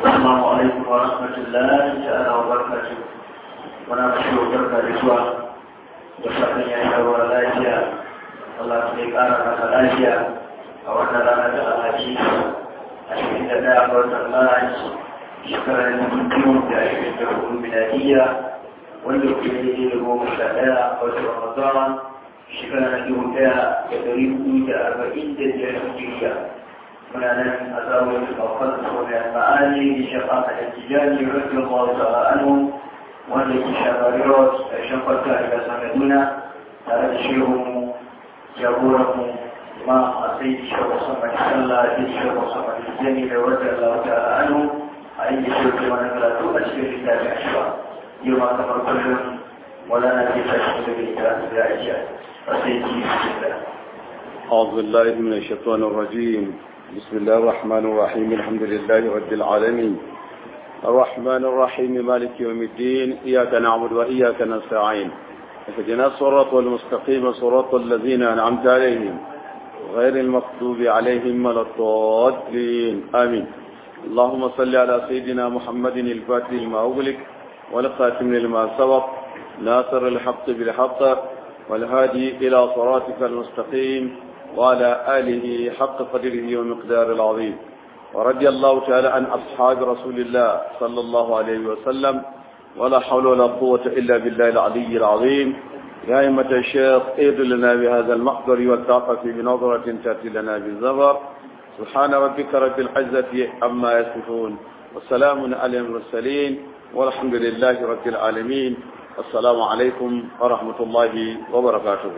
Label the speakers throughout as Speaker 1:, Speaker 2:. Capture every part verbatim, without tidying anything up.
Speaker 1: السلام عليكم ورحمة الله تعالى وبركاته. ونبشر بركة رسوة وشكرا يا أبو الأجياء الله سبحانه وتعالى أولا لنا الأجياء أشهد الله وتعالى شكرا لكم بأشهد لكم الميلادية والذي له مشاهدة وشهر رمضان شكرا لكم كتريد أربعين دجاجة من أن أزاول الأوقات ومن المعاني لشفاء الاتجاني رضي الله تعالى عنه والتي شفاريات شفرتها إلى سمدنا تعالى شيرهم جابورهم ما أسيد شفر صمد الله أسيد شفر صمد الجميل رضي الله تعالى عنه أي شفر من أملاته أشكر كتاب أشفاء يوم أكبر كلهم ولا نجد أشكر كتاب الأشياء أسيد شفر.
Speaker 2: أعوذ بالله من الشيطان الرجيم. بسم الله الرحمن الرحيم. الحمد لله رب العالمين الرحمن الرحيم مالك يوم الدين إياك نعبد وإياك نستعين اهدنا الصراط المستقيم صراط الذين أنعمت عليهم غير المغضوب عليهم ولا الضالين آمين. اللهم صل على سيدنا محمد الفاتح لما أغلق والخاتم لما سبق ناصر الحق بالحق والهادي إلى صراطك المستقيم وعلى آله حق قدره ومقدار العظيم. ورضي الله تعالى عن أصحاب رسول الله صلى الله عليه وسلم ولا حول ولا قوة إلا بالله العلي العظيم. يا أئمة الشيخ اهد لنا بهذا المحضر والتعطف بنظرة تأتي لنا بالزبر. سبحان ربك رب العزة عما يصفون والسلام على المرسلين والحمد لله رب العالمين. السلام عليكم ورحمة الله وبركاته.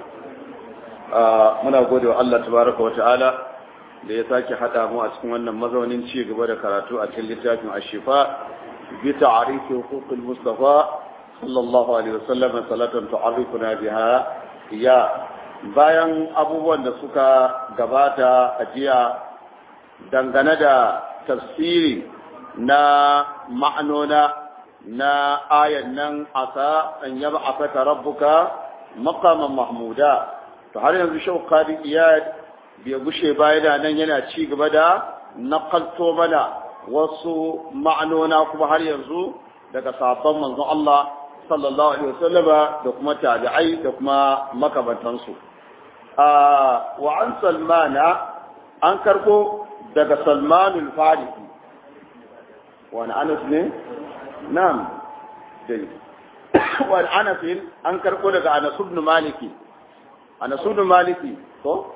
Speaker 2: muna gode wa Allah tabaraka wa ta'ala da ya sake hada mu a cikin wannan mazaunin ci gaba da karatu a cikin littafin Ash-Shifa bi ta'rifi huquqil Mustafa sallallahu alaihi wasallam salatan tu'arifuna biha ya bayan abubuwan da suka gabata a jiya dangane da tafsiri na ma'anona na ayan nan asa an yab'athaka rabbuka maqaman mahmuda. To har yanzu shau kadi iyad bai gushe baya da nan yana ci gaba da nakalto mana wasu ma'anona kuma har yanzu daga sabon manzon Allah sallallahu alaihi wasallam da kuma tabi'ai da kuma makamantansu. Ah wa an Salmana an karbo daga Salmanul Farisi wani Anas ne na'am dai wa Anas an karbo daga Anas ibn Maliki Anas ibn Maliki ko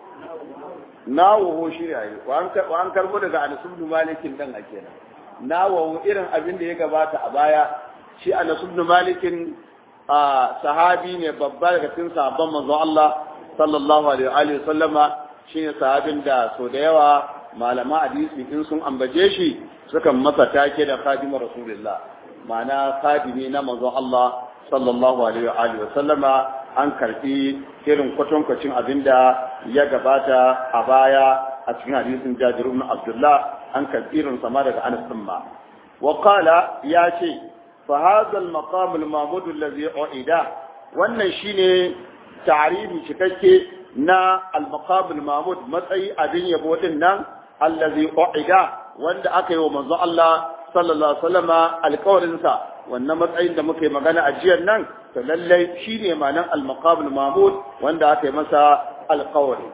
Speaker 2: nawo shi ne wa an karbo daga Anas ibn Malikin dan ake nan nawo irin abin da ya gabata a baya shi Anas ibn Malikin sahabi ne babba daga cikin sahabban manzon Allah sallallahu alaihi wa sallama shine sahabin da so da yawa malama hadisi in sun ambace shi sukan masa take da khadimu rasulullah ma'ana khadimi na manzon Allah sallallahu alaihi wa sallama an karfi irin kwatankwacin abinda ya gabata a baya a cikin hadisin Jabir ibn Abdullah an karfi irin sama daga Anas bin Ma wa qala ya ce fa hadha al maqam al mahmud alladhi uida wannan shine ta'ribi cikakke na al maqam al mahmud matsayi abin yabo din nan alladhi uida wanda aka yi wa manzo Allah sallallahu alaihi wasallama alƙawarin sa wannan matsayin da muke magana a jiyar nan to lallai shine ma'anar al-maqam al-mahmud wanda aka yi masa alƙawari.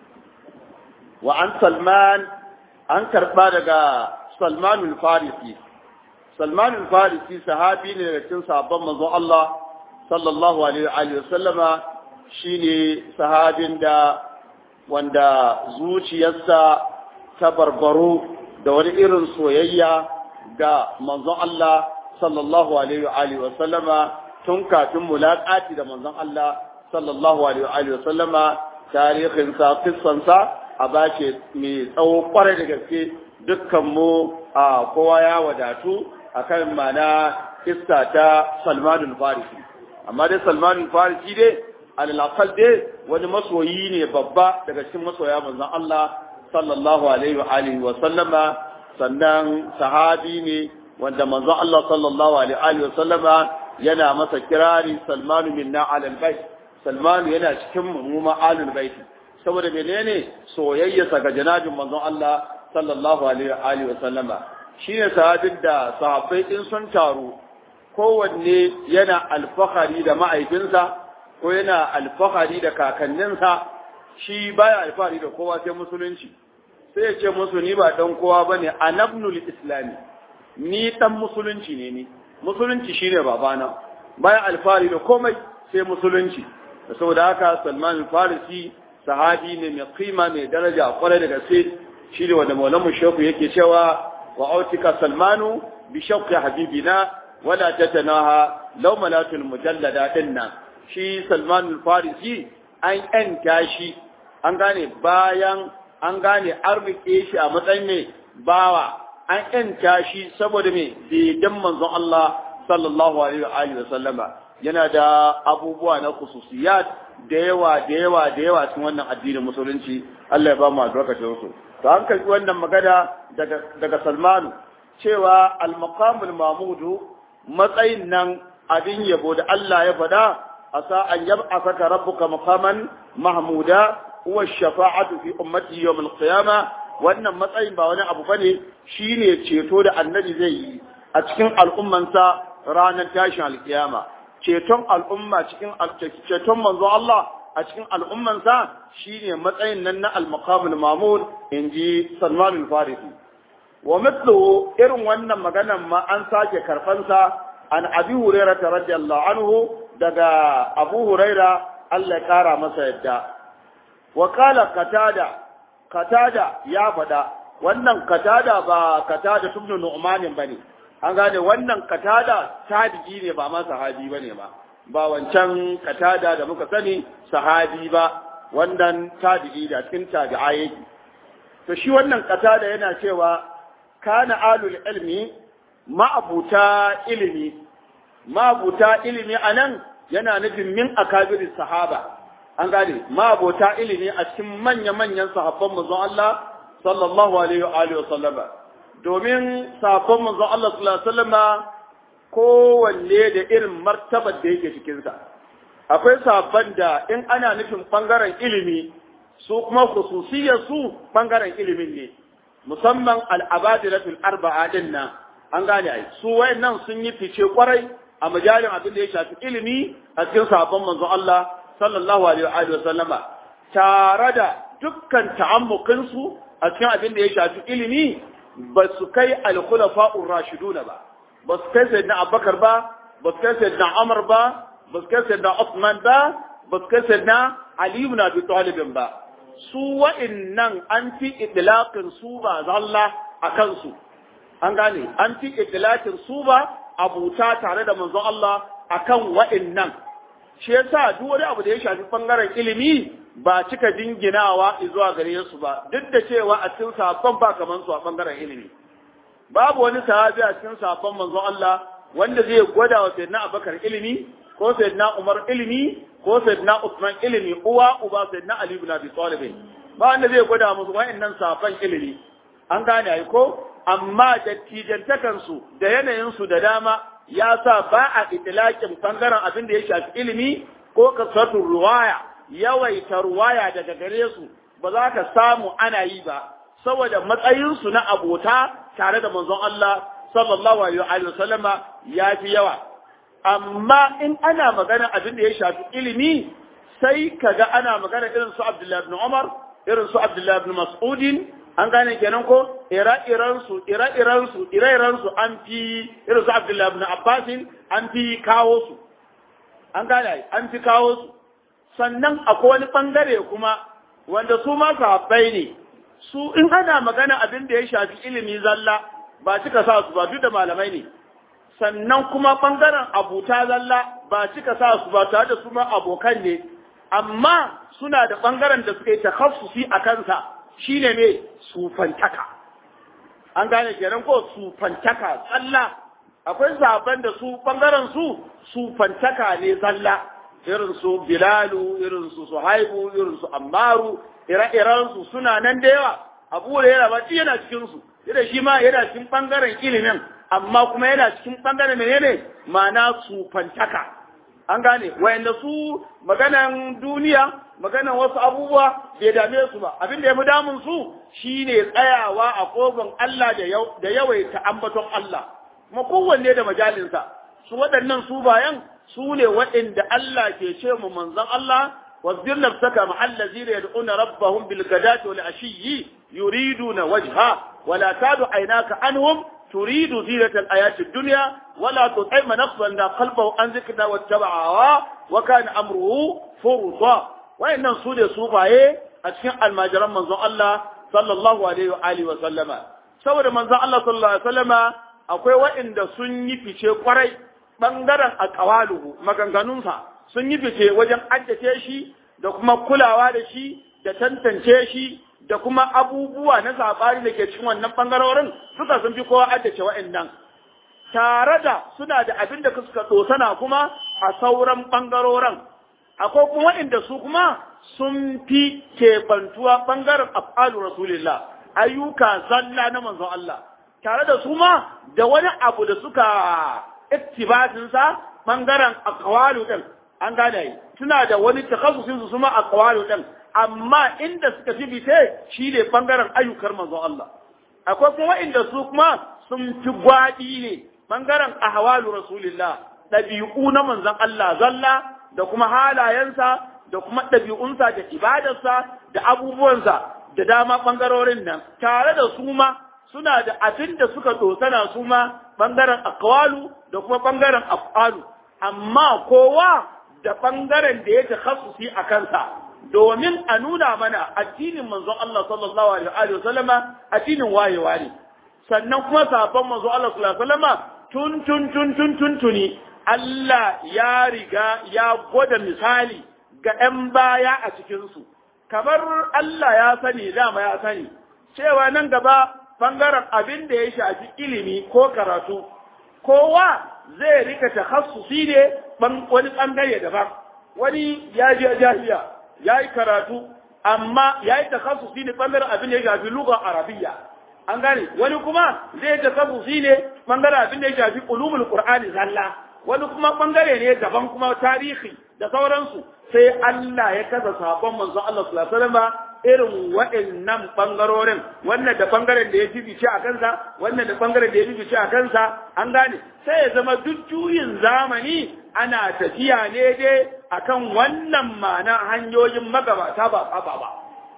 Speaker 2: Wa an Salman an karba daga Salman al-Farisi. Salman al-Farisi sahabi ne daga cikin sahabban manzon Allah sallallahu alaihi wa sallama shine sahabin da wanda zuciyarsa ta barbaro da wani irin soyayya ga manzon Allah sallallahu alaihi wa sallama tun kafin mulaƙati da manzon Allah sallallahu alaihi wa sallama tarihin sa kissan sa a bace mai tsawo kwarai da gaske dukkan mu a kowa ya wadatu akan mana kissa ta Salman al-Farisi amma dai Salman al-Farisi dai al-aqal dai wani masoyi ne babba daga cikin masoya manzon Allah sallallahu alaihi wa alihi wa sallama sannan sahabi ne wanda manzon Allah sallallahu alaihi wa sallama yana masa kirari Salmanu minna alal bait Salmanu yana cikin mu ma alul bait saboda menene soyayyarsa ga janabin manzon Allah sallallahu alaihi wa sallama shine sahabin da sahabbai in sun taru kowanne yana alfahari da ma'aikinsa ko yana alfahari da kakanninsa, shi baya alfahari da kowa sai musulunci. Sai ya ce musu ni ba dan kowa bane, anabnul islami, ni dan musulunci ne ni. Musulunci shine babana. Baya alfahari da komai sai musulunci. Saboda haka Salman al-Farisi sahabi ne mai kima mai daraja kwarai da gaske, shi ne wanda Maulana Shehu yake cewa wa autika Salmanu bi shauqi habibina wala tatanaha law malatul mujallada dinna. Shi Salman al-Farisi an yanka shi, an gane bayan an gane an rike shi a matsayin mai bawa, an yanka shi saboda me bidan manzon Allah sallallahu alaihi wa alihi wa sallama. Yana da abubuwa na khususiyat da yawa da yawa da yawa cikin wannan addinin musulunci. Allah ya ba mu albarkacin su. To an kai wannan magana daga daga Salmanu cewa al-maqamul mahmudu, matsayin nan abin yabo da Allah ya faɗa, asa an yab'athaka rabbuka maqaman mahmuda huwa shafa'atu fi ummati yawm al-qiyamah. Wannan matsayin ba wani abu bane, shine ceto da annabi zai yi a cikin al'ummansa ranar tashin alkiyama. Ceton al'umma cikin ceton manzo Allah a cikin al'ummansa shine matsayin nan na al-maqamul mahmud, inji Salman al-Farisi. Wa mithlu irin wannan maganan ma an sake karfansa an Abi Hurairah radiyallahu anhu, daga Abu Hurairah Allah ya kara masa yadda. Wa qala Qatada, Qatada ya fada, wannan Qatada ba Qatada ibn Nu'man bane. An gane wannan Qatada tabi'i ne ba ma sahabi bane ba. Ba wancan Qatada da muka sani sahabi ba, wannan tabi'i da cikin tabi'a yake. To shi wannan Qatada yana cewa kana alul ilmi, ma'abuta ilimi, ma'abuta ilimi anan yana nufin min akabiris sahaba. An gane ma'abuta ilimi a cikin manya-manyan sahabban manzon Allah sallallahu alaihi wa alihi wa sallama. Domin sahabban manzon Allah sallallahu alaihi wa sallama kowanne da irin martabar da yake cikinsa. Akwai sahabban da in ana nufin bangaren ilimi, su kuma khususiyar su bangaren ilimin ne. Musamman al'abadilatul arba'a din nan, an gane ai, su wayannan sun yi fice kwarai a majalin abin da ya shafi ilimi a cikin sahabban manzon Allah sallallahu alaihi wa sallama, tare da dukkan ta'ammukin su a cikin abin da ya shafi ilimi ba su kai al-khulafa'ur rashiduna ba, ba su kai sayyidina Abubakar ba, ba su kai sayyidina Umar ba, ba su kai sayyidina Uthman ba, ba su kai sayyidina Ali ibn Abi Talib ba. Su wa'innan an fi idlaqin su ba zalla a kansu, an gane an fi idlaqin su ba abuta tare da manzon Allah akan wa'innan. Shi yasa duk wani abu da ya shafi bangaren ilimi ba cika dinginawa zuwa gare su ba, duk da cewa a cikin sahabban ba kaman su a bangaren ilimi. Babu wani sahabi a cikin sahabban manzon Allah wanda zai gwada wa sayyidina Abubakar ilimi, ko sayyidina Umar ilimi, ko sayyidina Uthman ilimi, uwa uba sayyidina Ali ibn Abi Talib. Ba wanda zai gwada musu wa'annan sahabban ilimi. An gane ai ko? Amma dattijantakan su da yanayin su da dama ya sa ba a itlaqin bangaren abin da ya shafi ilimi ko kasatu ruwaya, yawaita ruwaya daga gare su ba za ka samu ana yi ba, saboda matsayin su na abota tare da manzon Allah sallallahu alaihi wa sallama ya fi yawa. Amma in ana magana abin da ya shafi ilimi, sai kaga ana magana irin su Abdullah ibn Umar, irin su Abdullah ibn Mas'udin, an gane kenan ko ira-iran su ira-iran su ira-iran su an fi irin su Abdullah ibn Abbas an fi kawo su, an gane an fi kawo su. Sannan akwai wani bangare kuma wanda su ma sahabbai ne, su in ana magana abin da ya shafi ilimi zalla ba cika sa su ba, duk da malamai ne. Sannan kuma ɓangaren abuta zalla ba cika sa su ba, tare da su ma abokan ne, amma suna da ɓangaren da suka yi takhassusi a kansa, shine me sufantaka. An gane kenan ko sufantaka zalla. Akwai sahabban da su ɓangaren su sufantaka ne zalla, irin su Bilalu, irin su Suhaibu, irin su Ammaru, ire-iren su suna nan da yawa. Abu Hurairah ba yana cikin su, yana shi ma yana cikin ɓangaren ilimin, amma kuma yana cikin ɓangaren menene ma'ana sufantaka. an gane wayanda su maganan duniya maganan wasu abubuwa bai dame su ba abin da ya fi damun su shine tsayawa a kofin Allah da yawaita ambaton Allah kuma kowanne da majalinsa su waɗannan su bayan su ne waɗanda Allah ke ce mu manzon Allah wasbir nafsaka ma'al ladzina yad'una rabbahum bil ghadati wal ashiyyi yuriduna wajha wala tadu aynaka anhum تريد زينة الآيات الدنيا ولا تطع من أغفلنا قلبه عن ذكرنا واتبع هواه وكان أمره فرطا وإن سورة صوفة أشياء المجرم من الله صلى الله عليه وآله وسلم سورة من الله صلى الله عليه وسلم akwai waɗanda sun yi fice kwarai ɓangaren akawaluhu maganganunsa sun yi fice wajen addace shi da kuma kulawa da shi da tantance shi da kuma abubuwa na sabari da ke cikin wannan bangarorin suka sun fi kowa addace wa'annan tare da suna da abin da suka tsosana kuma a sauran bangarorin akwai kuma wa'inda su kuma sun fi kebantuwa bangaren af'alu rasulillah ayyuka zalla na manzon Allah tare da su ma da wani abu da suka ittibatin sa bangaren aqwalu din an gane suna da wani takhassusin su kuma aqwalu din amma inda suka fi bice shi ne bangaren ayyukar manzon Allah akwai kuma inda su kuma sun fi gwadi ne bangaren ahwalu rasulillah dabi'u na manzon Allah zalla da kuma halayensa da kuma dabi'unsa da ibadarsa da abubuwansa da dama bangarorin nan tare da su ma suna da abin da suka dosana su ma bangaren aqwalu da kuma bangaren af'alu amma kowa da bangaren da ya takhassusi a kansa domin a nuna mana addinin manzon Allah sallallahu alaihi wa sallama addinin wayewa ne sannan kuma sahabban manzon Allah sallallahu alaihi wa sallama tun tun tun tun tun tuni Allah ya riga ya gwada misali ga ‘yan baya a cikinsu kamar Allah ya sani dama ya sani cewa nan gaba bangaren abin da ya shafi ilimi ko karatu kowa zai rika takhassusi ne wani bangare daban wani ya je jahiliya ya yi karatu amma ya yi takhassusi ne bangaren abin da ya shafi lugar arabiya an gane wani kuma zai takhassusi ne bangaren abin da ya shafi ulumul qur'ani zalla wani kuma bangare ne daban kuma tarihi da sauransu sai Allah ya kasa sabon manzo Allah sallallahu alaihi wasallam irin waɗannan bangarorin wannan da bangaren da ya fifice a kansa wannan da bangaren da ya fifice a kansa an gane sai ya zama duk juyin zamani ana tafiya ne dai akan wannan ma'ana hanyoyin magabata ba saba ba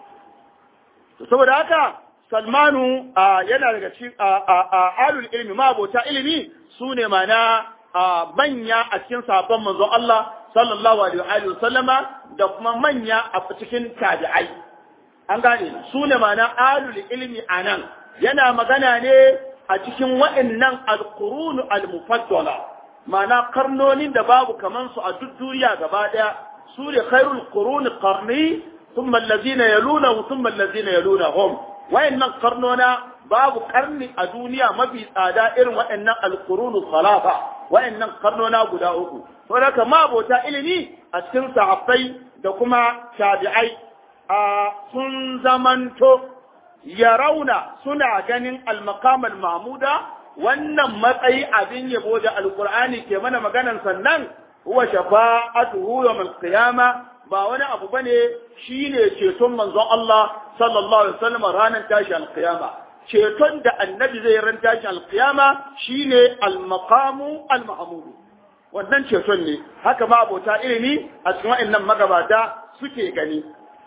Speaker 2: saboda haka Salmanu yana daga cikin alul ilmi mabota ilimi sune ma'ana manya a cikin sabon manzo Allah sallallahu alaihi wa sallama da kuma manya a cikin tabi'ai an gane su ne ma'ana alul ilmi anan yana magana ne a cikin wa'annan alqurun almufaddala ma'ana karnonin da babu kaman su a duk duniya gaba daya su ne khairul qurun qarni thumma allazina yaluna thumma allazina yalunahum wa'annan karnona babu karni a duniya mafi tsada irin wa'annan alqurun salafa wa'annan karnona guda uku saboda kama abota ilimi a cikin sahabbai da kuma tabi'ai a sun zamanto ya rauna suna ganin al-maqam al-mahmuda wannan matsayi abin yabo da alqur'ani ke mana maganan sannan huwa shafa'atuhu yawm al-qiyama ba wani abu bane shine ceton manzon Allah sallallahu alaihi wasallam ranar tashi al-qiyama ceton da annabi zai ran tashi al-qiyama shine al-maqamu al-mahmud wannan ceton ne haka ma abota ilimi a cikin wa'annan magabata suke gani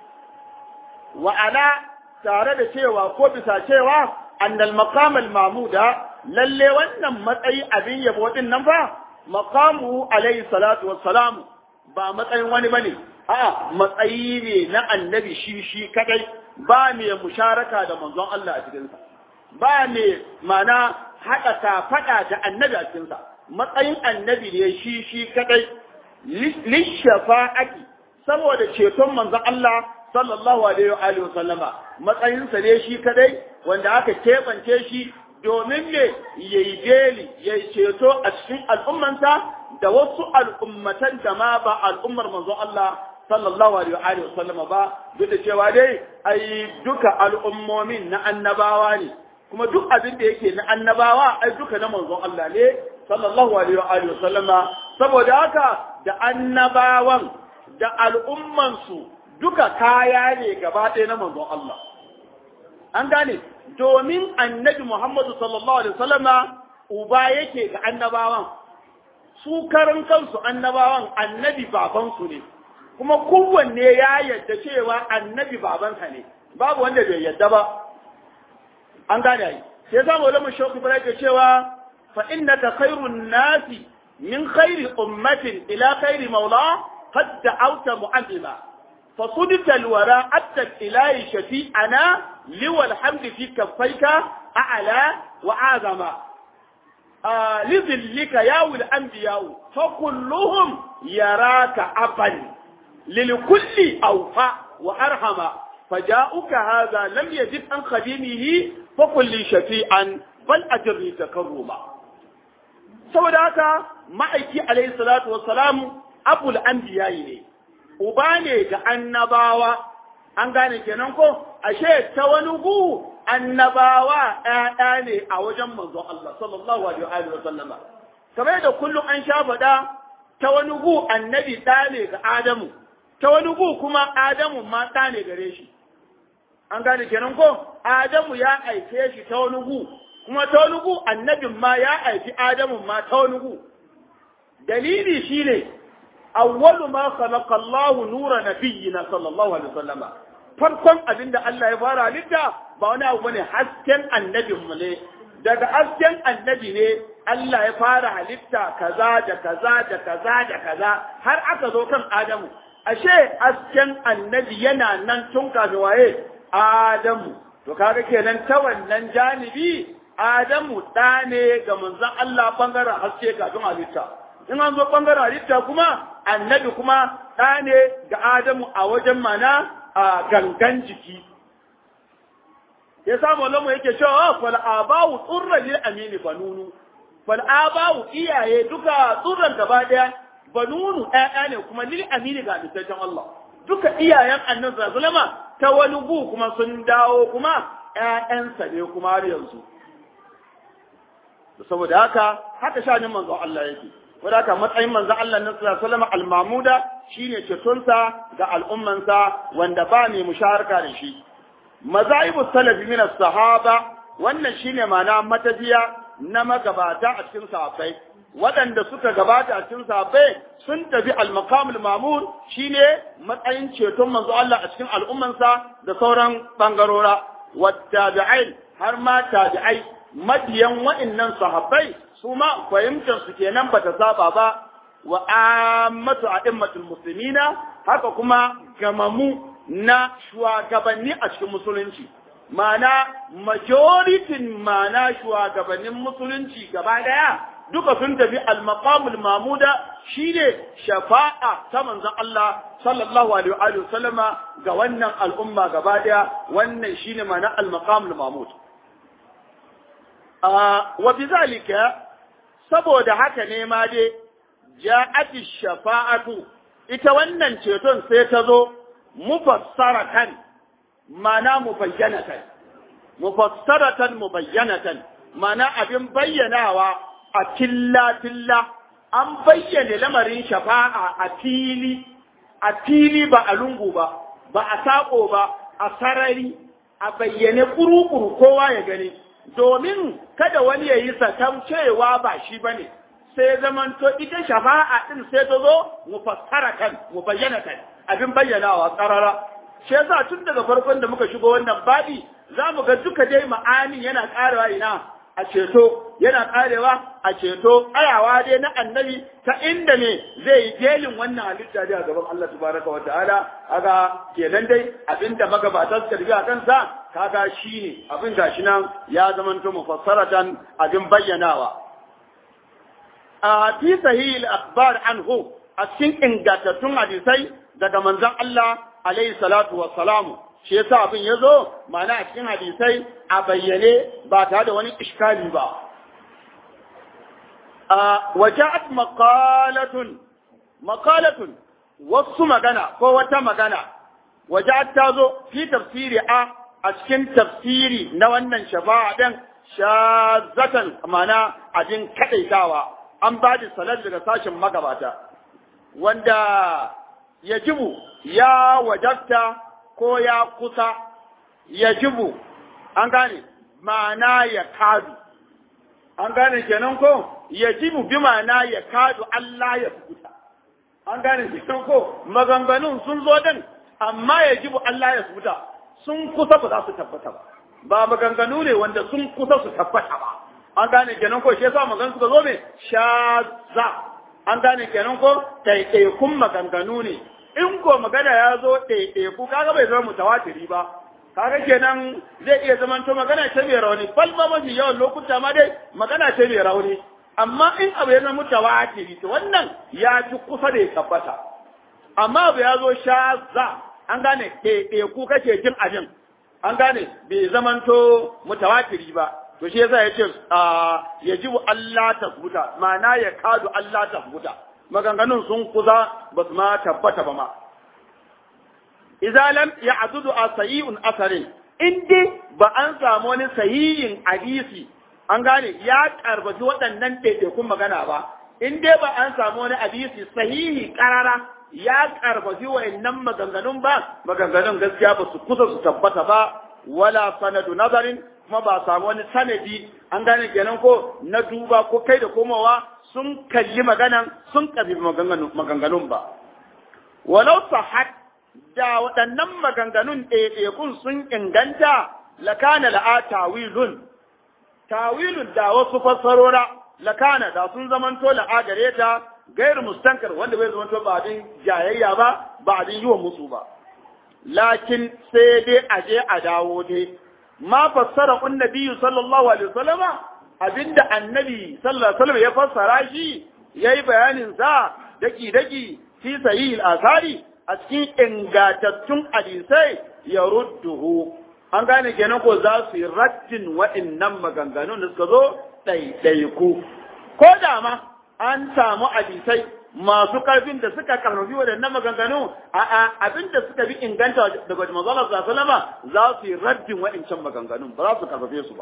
Speaker 2: wa'ala tare da cewa ko bisa cewa annal maqam al mahmuda lalle wannan matsayi abin yabo din nan fa maqamu alayhi salatu wassalam ba matsayin wani bane a'a matsayi ne na annabi shi shi kadai ba mai musharaka da manzon Allah a cikin sa ba mai mana hada ta fada da annabi a cikin sa matsayin annabi ne shi shi kadai lishafa'ati saboda ceton manzon Allah sallallahu alaihi wa alihi wasallama matsayin sa ne shi kadai wanda aka kebance shi domin ne yayi deli yayi ceto a cikin al'ummansa da wasu al'ummatan da ma ba al'ummar manzon Allah sallallahu alaihi wa alihi wasallama ba duk da cewa dai ai duka al'ummomin na annabawa ne kuma duk abin da yake na annabawa ai duka na manzon Allah ne sallallahu alaihi wa alihi wasallama saboda haka da annabawan da al'umman su duka kaya ne gaba ɗaya na manzon Allah an gane domin annabi Muhammadu sallallahu alaihi wasallama uba yake ga annabawan su karan kansu annabawan annabi babansu ne kuma kowanne ya yadda cewa annabi babansa ne babu wanda bai yadda ba an gane ai sai zamu ulama shauki bara ke cewa fa innaka khairun nasi min khairi ummatin ila khairi maula qad da'awta mu'azzima fa sudita alwara atta ilahi shafi'ana liwal hamdi fi kaffayka a'la wa azama لذلك يا الأنبياء فكلهم يراك أبا للكل أوفى وأرحم فجاءك هذا لم يجد عن خديمه فكل شفيعا بل أجرني تكرما سوى ذاك معك عليه الصلاة والسلام أبو الأنبياء أباني كأنباوة an gane kenan ko ashe ta wani gu annabawa ƴaƴa ne a wajen manzon Allah sallallahu alaihi wa sallama kamar da kullum an sha faɗa ta wani gu annabi ɗa ne ga Adamu ta wani gu kuma Adamu ma ɗa ne gare shi an gane kenan ko Adamu ya aike shi ta wani gu kuma ta wani gu annabin ma ya aiki Adamu ma ta wani gu dalili shine awwalu ma khalaqa Allahu nura nabiyyina sallallahu alaihi wa sallama farkon abin da Allah ya fara halitta ba wani abu bane hasken annabin mu ne daga hasken annabi ne Allah ya fara halitta kaza da kaza da kaza da kaza har aka zo kan Adamu ashe hasken annabi yana nan tun kafin waye Adamu to kaga kenan ta wannan janibi Adamu da ne ga manzon Allah bangaren haske kafin halitta in an zo bangaren halitta kuma annabi kuma da ne ga Adamu a wajen mana a gangan jiki ya samu lamu yake cewa fal abawu tsurra lil amini banunu fal abawu iyaye duka tsurran gaba daya banunu ɗaya ne kuma lil amini ga misalin Allah duka iyayen annabi sallallahu alaihi ta wani gu kuma sun dawo kuma ƴaƴansa ne kuma har yanzu saboda haka haka shanin manzo Allah yake wadaka matsayin manzon Allah na sallallahu alaihi wasallam al-mamuda shine cetonsa ga al'ummansa wanda ba ne musharaka da shi mazaibu salafi min as-sahaba wannan shine ma'ana matafiya na magabata a cikin sahabbai waɗanda suka gabata a cikin sahabbai sun tafi al-maqam al-mamur shine matsayin ceton manzon Allah a cikin al'ummansa da sauran bangarora wattabi'in har ma tabi'ai madiyan wa'annan sahabbai su ma fahimtar su kenan bata saba ba wa ammatu a'immatul muslimina haka kuma gamamu na shugabanni a cikin musulunci mana majority mana shugabannin musulunci gaba daya duka sun tafi al-maqamul mamuda shine shafa'a ta manzon Allah sallallahu alaihi wa sallama ga wannan al'umma gaba daya wannan shine mana al-maqamul mamud wa bizalika saboda haka ne ma dai ja'ati shafa'atu ita wannan ceton sai ta zo mufassaratan mana mubayyanatan mufassaratan mubayyanatan mana abin bayyanawa a tilla tilla an bayyana lamarin shafa'a a fili a fili ba a lungu ba ba a sako ba a sarari a bayyane kuru-kuru kowa ya gani domin kada wani ya yi satan cewa ba shi ba ne sai zamanto ita shafa'a din sai ta zo mufassaratan mubayyanatan abin bayyanawa tsarara shi yasa tun daga farkon da muka shigo wannan babi za mu ga duka dai ma'ani yana karewa ina a ceto yana karewa a ceto ayawa dai na annabi ta inda ne zai yi gelin wannan halitta da gaban Allah tabaraka wa ta'ala kaga kenan dai abinda magabata suka riga kansa kaga shine abin gashi nan ya zamanto mufassaratan abin bayyanawa a fi sahih al-akhbar anhu a cikin ingantattun hadisai daga manzon Allah alaihi salatu wa salamu shi yasa abin yazo ma'ana a cikin hadisai a bayyane ba tare da wani iskali ba a waja'at maqalatun maqalatun wasu magana ko wata magana waja'at tazo fi tafsiri a a cikin tafsiri na wannan shafa'a din shazatan mana abin kadaitawa an ba da salat daga sashin magabata wanda yajibu ya wajabta ko ya kusa yajibu an gane ma'ana ya kadu an gane kenan ko yajibu bi ma'ana ya kadu Allah ya futa an gane kenan ko maganganun sun zo din amma yajibu Allah ya futa sun kusa ba za su tabbata ba ba maganganu ne wanda sun kusa su tabbata ba an gane kenan ko shi yasa maganganu suka zo ne shaza an gane kenan ko ɗaiɗaikun maganganu ne in ko magana ya zo ɗaiɗaiku kaga bai zama mutawatiri ba kaga kenan zai iya zaman to magana ce mai rauni falma mafi yawan lokuta ma dai magana ce mai rauni amma in abu ya zama mutawatiri to wannan ya fi kusa da ya tabbata amma abu ya zo shaza an gane ɗaiɗaiku kake jin abin an gane bai zamanto mutawatiri ba to shi yasa yace yajibu Allah tasbuta ma'ana ya kadu Allah tasbuta maganganun sun kuza ba su ma tabbata ba ma idza lam ya'dudu asayun asarin inde ba an samu wani sahihin hadisi an gane ya karbaci waɗannan ɗaiɗaikun magana ba in dai ba an samu wani hadisi sahihi karara ya karfafi wa'annan maganganun ba maganganun gaskiya ba su kusa su tabbata ba wala sanadu nazarin kuma ba samu wani sanadi an gane kenan ko na duba ko kai da komowa sun kalli maganan sun karfi maganganun ba walau sahat da waɗannan maganganun ɗaiɗaikun sun inganta lakana la'a tawilun tawilun da wasu fassarora lakana da sun zamanto la'a gare ta gairu mustankar wanda bai zama ba din jayayya ba ba din yiwa musu ba lakin sai dai a je a dawo dai ma fassara annabi sallallahu alaihi wasallama abinda annabi sallallahu alaihi wasallam ya fassara shi yayi bayanin sa daki daki fi sahih al-asari a cikin ingantattun hadisai ya rudduhu an gane kenan ko za su yi raddin wa'annan maganganun da suka zo ɗaiɗaiku ko da ma an samu hadisai masu karfin da suka karfafi waɗannan maganganu a abin da suka bi inganta daga manzon Allah sallallahu alaihi wasallam za su yi raddin waɗancan maganganun ba za su karfafe su ba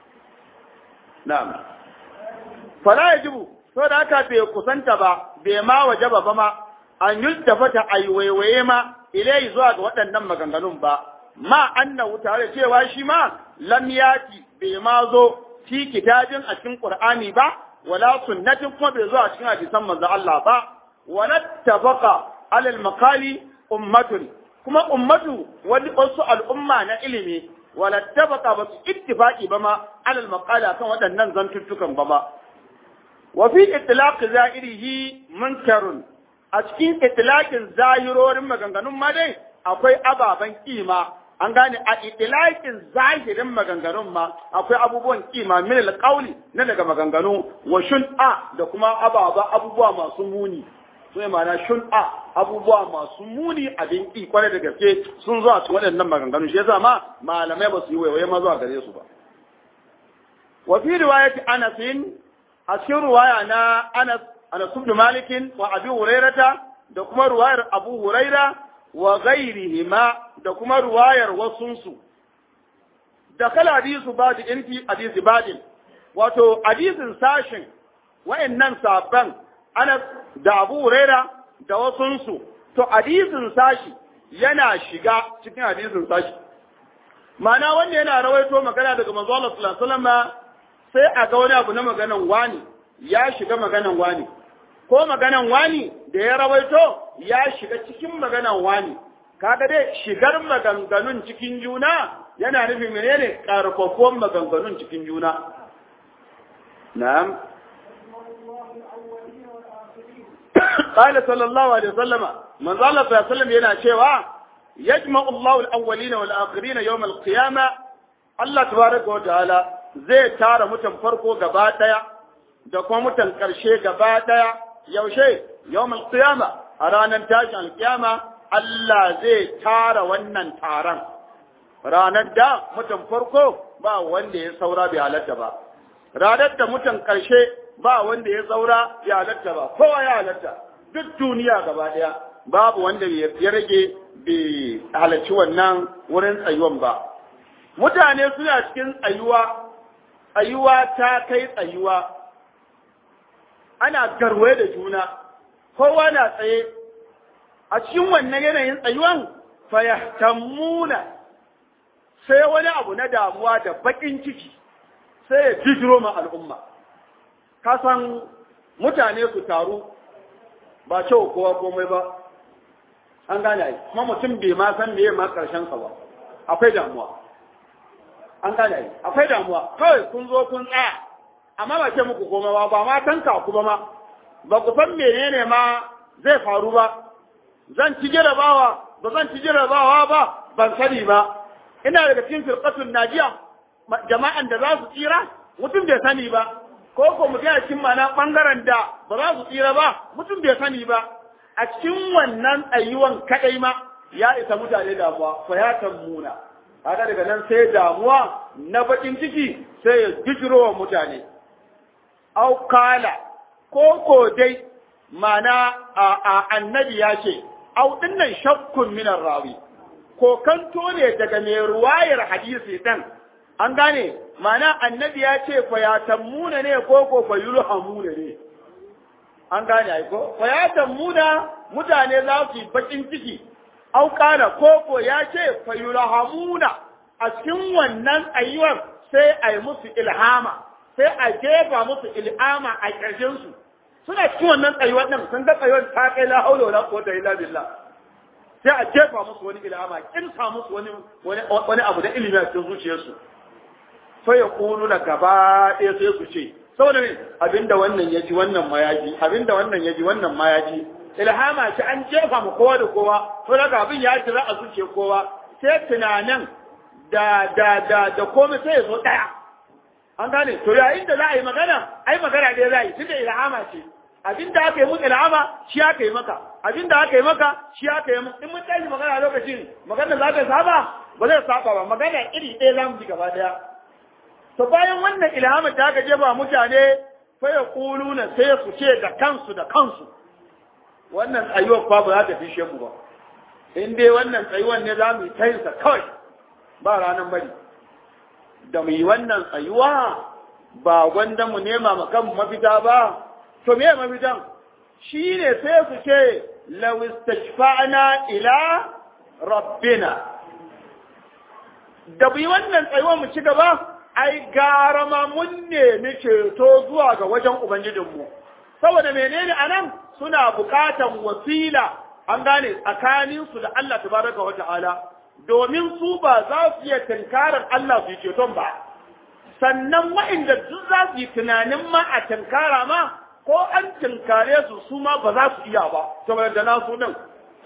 Speaker 2: na'am fala yajibu to da haka bai kusanta ba bai ma wajaba ba ma an yultafata aiwaiwaye ma ilai zuwa ga waɗannan maganganun ba ma annahu tare cewa shi ma lam yati bai ma zo fi kitabin a cikin qur'ani ba wala sunnatin kuma bai zo a cikin hadisan manzo Allah ba wala tabaqa alal maqali ummatun kuma ummatu wani wasu al'umma na ilimi wala tabaqa ba su ittifaqi ba ma alal maqali akan waɗannan zantuttukan ba ma wa fi itlaq za'irihi munkarun a cikin itlaqin zahirorin maganganun ma dai akwai ababan kima an gane a itilakin zahirin maganganun ma akwai abubuwan kima min alqauli na daga maganganu wa shun'a da kuma ababa abubuwa masu muni sai ma'ana shun'a abubuwa masu muni abin ki kwarai da gaske sun zo a cikin waɗannan maganganu shi yasa ma malamai ba su yi waiwaye ma zuwa gare su ba wa fi riwayati Anas a cikin riwaya na Anas Anas ibn Malik wa Abi Hurairah da kuma riwayar Abu Hurairah wa ghairihima da kuma ruwayar wasunsu da kala hadisu badi inti hadisi badin wato hadisin sashin wayannan sabban Anas da Abu Huraira da wasunsu to hadisin sashi yana shiga cikin hadisin sashi ma'ana wanda yana rawaito magana daga manzo Allah sallallahu alaihi wasallam sai a ga wani abu na maganan wani ya shiga maganan wani ko maganan wani da ya rawaito ya shiga cikin maganan wani kaga dai shigar maganganun cikin juna yana nufin menene karfafuwan maganganun cikin juna na'am qala sallallahu alaihi wasallam man zalla sallallahu alaihi yana cewa yajma'u Allahu al-awwalina wal akhirina yawm al-qiyamah Allah tabaraka wa ta'ala zai tara mutan farko gaba daya da kuma mutan karshe gaba daya yaushe yawmal qiyama a ranar tashin alkiyama Allah zai tara wannan taron ranar da mutan farko ba wanda ya saura bai halatta ba ranar da mutan karshe ba wanda ya saura ya halatta ba kowa ya halatta duk duniya gaba daya babu wanda ya rage bai halarci wannan wurin tsayuwan ba mutane suna cikin tsayuwa tsayuwa ta kai tsayuwa ana garwaye da juna kowa na tsaye a cikin wannan yanayin tsayuwan fayahtammuna sai wani abu na damuwa da bakin ciki sai ya jijiro ma al'umma kasan mutane su taru ba cewa kowa komai ba an gane ai kuma mutum bai ma san meye ma karshen sa ba akwai damuwa an gane ai akwai damuwa kawai kun zo kun tsaya amma ba ce muku komai ba ba ma tanka ku ba ma ba ku san menene ma zai faru ba zan ci jarabawa ba zan ci jarabawa ba ban sani ba ina daga cikin firqatul najiya jama'an da za su tsira mutum bai sani ba ko ko mutum a cikin mana bangaren da ba za su tsira ba mutum bai sani ba a cikin wannan tsayuwan kadai ma ya isa mutane damuwa fa ya tammuna haka daga nan sai damuwa na bakin ciki sai ya bijiro wa mutane au kala ko ko dai mana a annabi ya ce au dinnan shakkun minar rawi ko kanto ne daga mai ruwayar hadisi din an gane mana annabi ya ce fa ya tammuna ne ko ko fa yulhamuna ne an gane ai ko fa ya tammuna mutane za su yi bakin ciki au kana ko ko ya ce fa yulhamuna a cikin wannan ayyuwar sai a yi musu ilhama sai a jefa musu ilhama a ƙarshen su suna cikin wannan tsayuwar din sun ga tsayuwar ta kai la haula wala quwwata illa billah sai a jefa musu wani ilhama kinsa musu wani wani abu da ilimi a cikin zuciyarsu fa yaqulu na gaba ɗaya sai su ce saboda ne abinda wannan yaji wannan ma yaji abinda wannan yaji wannan ma yaji ilhama ce an jefa mu kowa da kowa to daga abin ya jira a zuciyar kowa sai tunanin da da da da komai sai ya zo daya an gane to yayin da za a yi magana ai magana dai za a yi tunda ilhama ce abinda aka yi muku ilhama shi aka yi maka abinda aka yi maka shi aka yi muku in mun tashi magana lokacin magana za ta saba ba zai saba ba magana iri ɗaya za mu ji gaba daya to bayan wannan ilhamar da aka jefa mutane fa ya kuluna sai su ce da kansu da kansu wannan tsayuwar fa ba za ta fishe mu ba in dai wannan tsayuwar ne za mu yi ta yinsa kawai ba ranar bari da mu yi wannan tsayuwa ba gwanda mu nema ma kan mafita ba to me mafitan shi ne sai su ce lawistashfa'na ila rabbina da mu yi wannan tsayuwar mu ci gaba ai gara ma mun nemi ceto zuwa ga wajen ubangijinmu saboda menene anan suna bukatan wasila an gane tsakaninsu da Allah tabaraka wa ta'ala domin su ba za su iya tunkarar Allah su yi ceton ba sannan wa'inda duk za su yi tunanin ma a tunkara ma ko an tunkare su su ma ba za su iya ba saboda da nasu din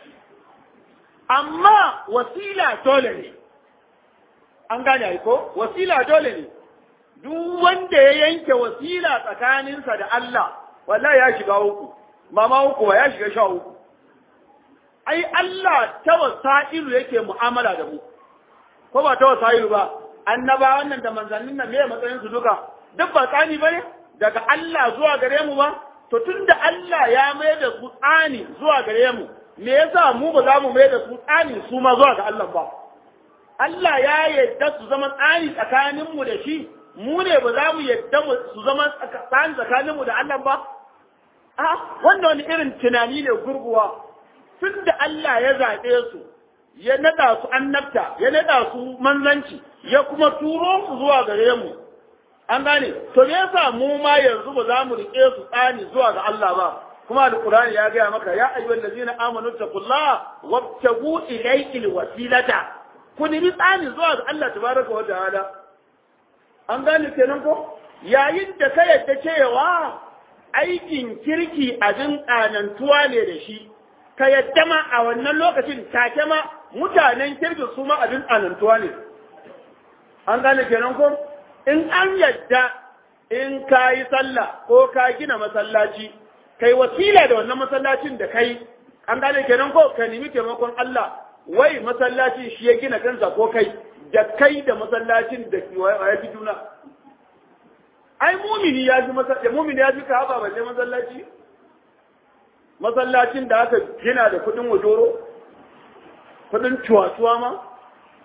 Speaker 2: amma wasila dole ne an gane ai ko wasila dole ne duk wanda ya yanke wasila tsakaninsa da Allah wallahi ya shiga uku mama uku ya shiga sha uku ai Allah ta wasailu yake mu'amala da mu ko ba ta wasailu ba annaba wannan da manzannin nan me matsayin su duka duk ba tsani bane daga Allah zuwa gare mu ba to tunda Allah ya mai da su tsani zuwa gare mu me yasa mu ba za mu mai da su tsani su ma zuwa ga Allah ba Allah ya yadda su zama tsani tsakaninmu da shi, mu ne ba za mu yadda su zama tsani tsakaninmu da Allah ba? A, wanda wani irin tunani ne gurguwa, tun da Allah ya zaɓe su, ya naɗa su annabta, ya naɗa su manzanci, ya kuma turo su zuwa gare mu. An gane, to me yasa mu ma yanzu ba za mu riƙe su tsani zuwa ga Allah ba? Kuma Al-Qur'ani ya gaya maka, ya ayyuhal ladzina amanu taqullaha wabtagu ilayhi alwasilata. Ku nemi tsani zuwa ga Allah tabaraka wa ta'ala an gane kenan ko yayin da ka yadda cewa aikin kirki abin tsanantuwa ne da shi ka yadda ma a wannan lokacin take ma mutanen kirki su ma abin tsanantuwa ne an gane kenan ko in an yadda in ka yi sallah ko ka gina masallaci kai wasila da wannan masallacin da kai an gane kenan ko ka nemi taimakon Allah wai masallacin shi ya gina kansa ko kai da kai da masallacin da ya fi juna ai mumini ya fi masallaci mumini ya fi kaba balle masallaci masallacin da aka gina da kudin wajoro kudin cuwa-cuwa ma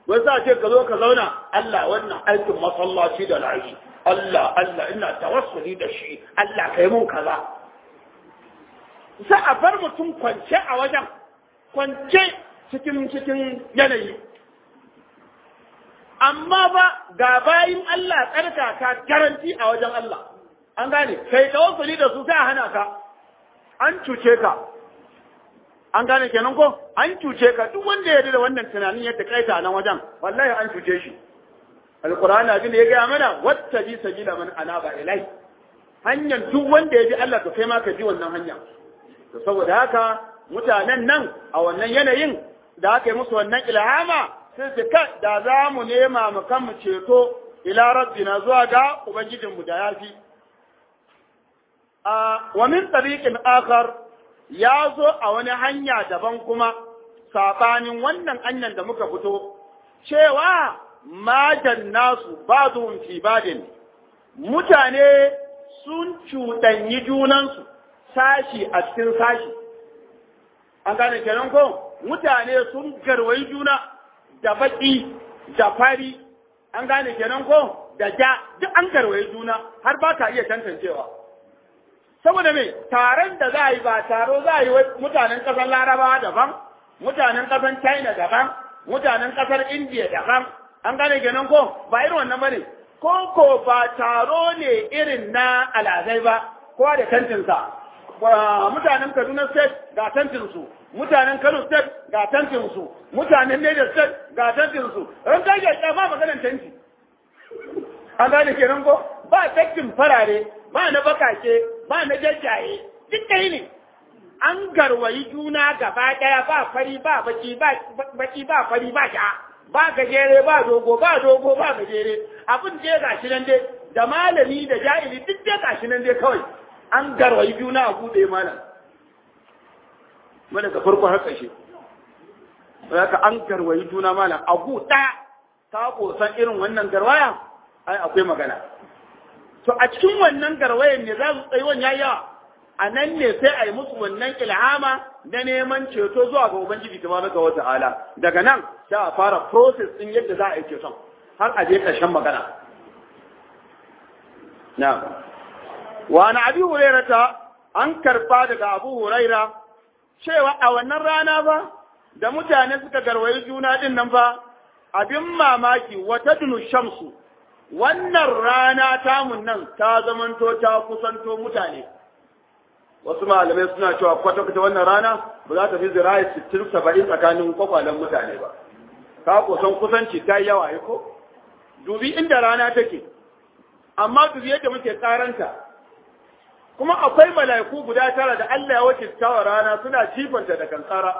Speaker 2: wai za ce ka zo ka zauna Allah wannan aikin masallaci da lahi Allah Allah ina tawassuli da shi Allah kai mun kaza sai a bar mutum kwance a wajen kwance cikin cikin yanayi amma ba ga bayin Allah tsarkaka garanti a wajen Allah an gane kai tawassuli da su sai a hana ka an cuce ka an gane kenan ko an cuce ka duk wanda ya da wannan tunanin ya takaita nan wajen wallahi an cuce shi alqur'ani abin da ya ga mana wattabi sabila man anaba ilai hanyar duk wanda ya bi Allah to kai ma ka bi wannan hanya to saboda haka mutanen nan a wannan yanayin da aka yi musu wannan ilhama sai su ka da za mu nema mu kan mu ceto ila rabbina zuwa ga ubangijinmu da yafi a wa min tariqin akhar ya zo a wani hanya daban kuma sabanin wannan hanyar da muka fito cewa majan nasu ba'dhum fi badin mutane sun cuɗanyi junansu sashi a cikin sashi an gane kenan ko mutane sun garwayi juna da baki da fari an gane kenan ko da ja duk an garwayi juna har ba ka iya tantancewa saboda me taron da za a yi ba taro za a yi mutanen ƙasar larabawa daban mutanen ƙasar china daban mutanen ƙasar india daban an gane kenan ko ba irin wannan bane ko ko ba taro ne irin na alazai ba kowa da tantinsa mutanen kaduna state ga tantinsu mutanen kano state ga tantinsu mutanen niger state ga tantinsu ran kage ma maganar tanti an gane kenan ko ba tantin farare ba na bakake ba na jajjaye duk ɗaya ne an garwayi juna gaba ɗaya ba fari ba baki ba baki ba fari ba ja ba gajere ba dogo ba dogo ba gajere abin da ya gashi nan dai da malami da jahili duk da gashi nan dai kawai an garwayi juna a buɗe malam mana ga farko har ƙarshe haka an garwayi juna malam a buɗa ta kosan irin wannan garwaya ai akwai magana to a cikin wannan garwayen ne za su tsayi wannan yawa a nan ne sai a yi musu wannan ilhama na neman ceto zuwa ga ubangiji tabaraka wa ta'ala daga nan sai a fara process din yadda za a yi ceton har a je ƙarshen magana na'am wa na abi hurairata an karba daga abu huraira cewa a wannan rana ba da mutane suka garwayi juna din nan ba abin mamaki wata dunu shamsu wannan rana tamun nan ta zamanto ta kusanto mutane wasu malamai suna cewa kwata-kwata wannan rana ba za ta fi zirayi sittin saba'in tsakanin kwakwalen mutane ba ka kusan kusanci ta yi yawa ko dubi inda rana take amma dubi yadda muke tsaranta kuma akwai mala'iku guda tara da Allah ya wace tawa rana suna jifanta da kankara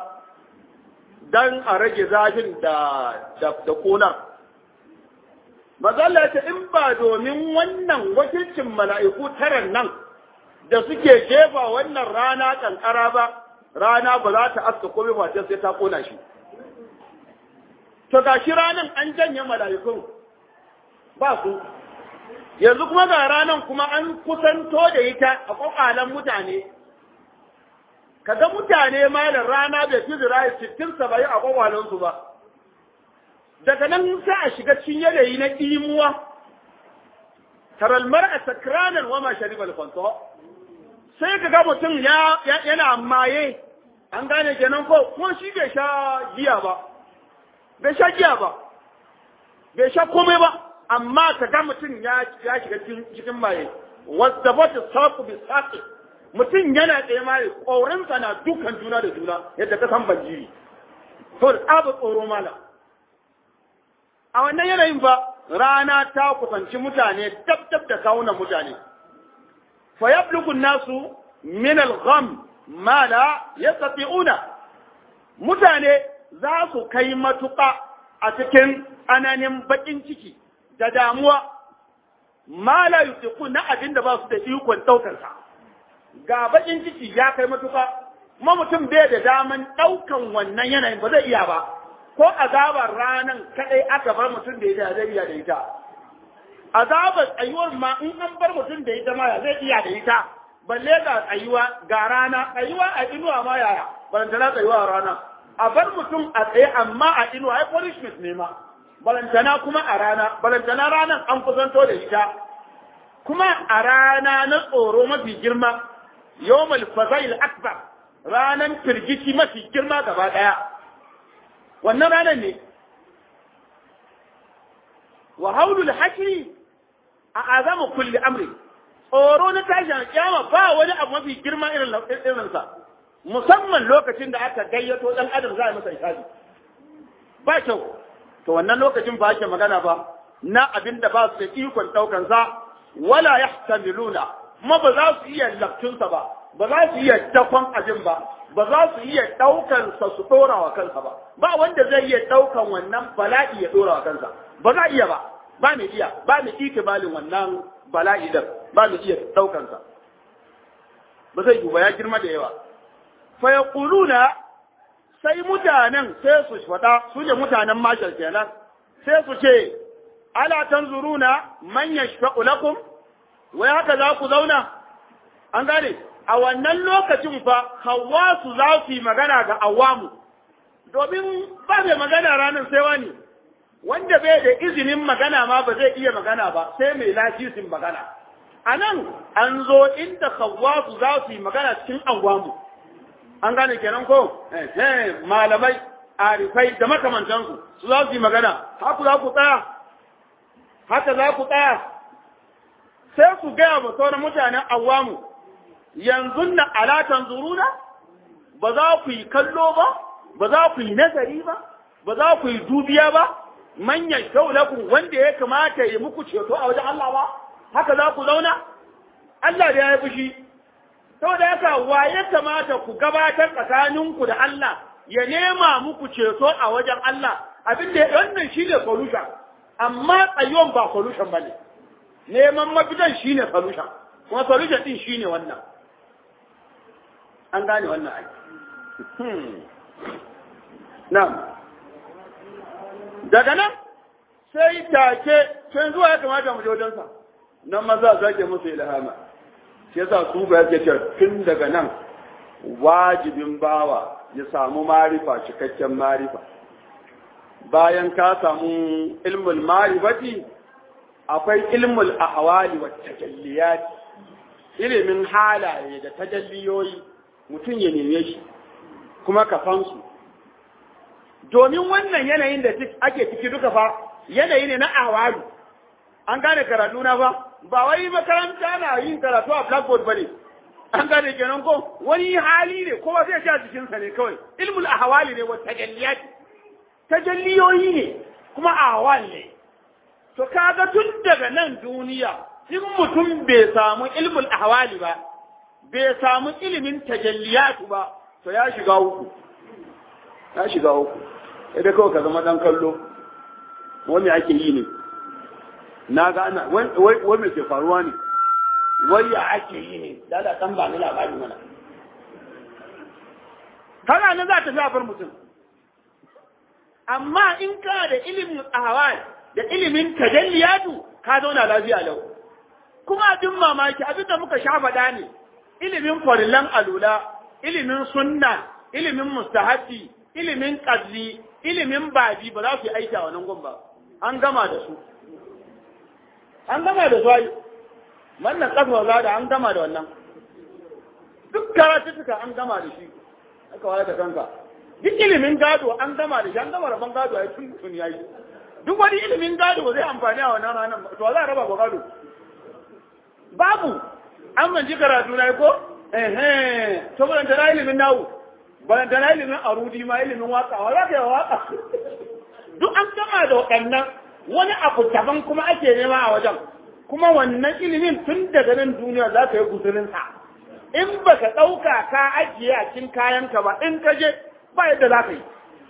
Speaker 2: dan a rage zafin da da, da konar mazalla ta in ba domin wannan wakilcin mala'iku taran nan da suke jefa wannan rana kankara ba rana ba za ta aska komai ba sai ta kona shi to gashi ranan an janye mala'ikun ba su yanzu kuma ga ranan kuma an kusanto da ita a kwakwalan mutane kaga mutane ma da rana bai fi zira sittin saba'in a kwakwalansu ba daga nan sai a shiga cikin yanayi na ɗimuwa taral mar'a sakranan wa ma sharibal fanta sai kaga mutum ya yana maye an gane kenan ko ko shi bai sha giya ba bai sha giya ba bai sha komai ba amma kaga mutum ya ya shiga cikin maye wasdabatu saqu bi saqi mutum yana tsaye maye ƙaurinsa na dukan juna da juna yadda ka san banjiri to da tsabu tsoro malam a wannan yanayin ba rana ta kusanci mutane dab dab da kawunan mutane fa yablugu nasu min al-gham ma la yastati'una mutane za su kai matuƙa a cikin ananin bakin ciki da damuwa ma la yutiqu na abinda ba su da ikon daukar sa ga bakin ciki ya kai matuƙa kuma mutum bai da daman daukan wannan yanayin ba zai iya ba ko azabar ranan kadai aka bar mutum da ita zai iya da ita azabar tsayuwar ma in an bar mutum da ita ma zai iya da ita balle ga tsayuwa ga rana tsayuwa a inuwa ma yaya ban tana tsayuwa a rana a bar mutum a tsaye amma a inuwa ai punishment ne ma
Speaker 3: balantana kuma a rana balantana ranar an kusanto da ita kuma a rana na tsoro mafi girma yawmal fazail akbar ranan firgici mafi girma gaba daya wannan ranar ne wa haulul hashri a azamu kulli amri tsoro na tashin kiyama ba wani abu mafi girma irin irinsa musamman lokacin da aka gayyato dan adam za a masa hisabi ba kyau to wannan lokacin ba ake magana ba na abin da ba su da ikon daukan sa wala yahtamiluna ma ba za su iya laftunsa ba ba za su iya dakon abin ba ba za su iya daukan sa su dora wa kansa ba ba wanda zai iya daukan wannan bala'i ya dora wa kansa ba za iya ba ba mai iya ba mai ikibalin wannan bala'i din ba mai iya daukan sa ba zai yi ba ya girma da yawa fa yaquluna sai mutanen sai su fada su ne mutanen mashal kenan sai su ce ala tanzuruna man yashfa'u lakum wai haka za ku zauna an gane a wannan lokacin fa hawasu za su yi magana ga awamu domin ba mai magana ranar sai wani wanda bai da izinin magana ma ba zai iya magana ba sai mai lafisin magana a nan an zo inda hawasu za su yi magana cikin awamu an gane kenan ko eh malamai arifai da makamantansu su za su yi magana haka za ku tsaya haka za ku tsaya sai su gaya wa sauran mutanen awamu yanzu na alatan zuruna ba za ku yi kallo ba ba za ku yi nazari ba ba za ku yi dubiya ba manyan shaulakun wanda ya kamata ya muku ceto a wajen Allah ba haka za ku zauna Allah da ya yi fushi saboda haka wa ya kamata ku gabatar tsakaninku da Allah ya nema muku ceto a wajen Allah abin da wannan shine solution amma tsayuwan ba solution bane neman mafitan shine solution kuma solution din shine wannan an gane wannan ai na'am daga nan sai take tun zuwa ya kamata mu je wajen sa nan maza zake musu ilhama shi yasa su ga yake cewa tun daga nan wajibin bawa ya samu marifa cikakken marifa bayan ka samu ilmul marifati akwai ilmul ahwali wa tajalliyat ilimin halaye da tajalliyoyi mutum ya neme shi kuma ka san su domin wannan yanayin da ake ciki duka fa yanayi ne na ahwalu an gane karatu na fa ba wai makaranta na yin karatu a blackboard bane an gane kenan ko wani hali ne kowa zai ja cikin sa ne kawai ilmul ahwali ne wa tajalliyat tajalliyoyi ne kuma ahwal ne to kaga tun daga nan duniya in mutum bai samu ilmul ahwali ba bai samu ilimin tajalliyat ba to ya shiga uku ya shiga uku idan kawai ka zama dan kallo wani ake yi ne na ga ana wai me ke faruwa ne wai ya ake yi ne da da kan ba ni labari mana kana nan za ta shafar mutum amma in ka da ilimin ahwal da ilimin tajalliyatu ka zauna lafiya lau kuma abin mamaki abin da muka sha faɗa ne ilimin farillan alula ilimin sunna ilimin mustahabbi ilimin qadli ilimin babi ba za su yi aiki a wannan gun ba an gama da su an gama da su ai wannan kafa za da an gama da wannan duk karatuka an gama da shi aka wayar da kanka duk ilimin gado an gama da shi an gama rabon gado ai tun tun yayi duk wani ilimin gado ba zai amfani a wannan ranar to za a raba ba gado babu an manji karatu na ko eh eh to ban da ilimin nawo ban da ilimin arudi ma ilimin waka wa za ka yi waka duk an gama da waɗannan wani abu daban kuma ake nema a wajen kuma wannan ilimin tun daga nan duniya za ka yi guzurinsa in ba ka ɗauka ka ajiye a cikin kayanka ba in ka je ba yadda za ka yi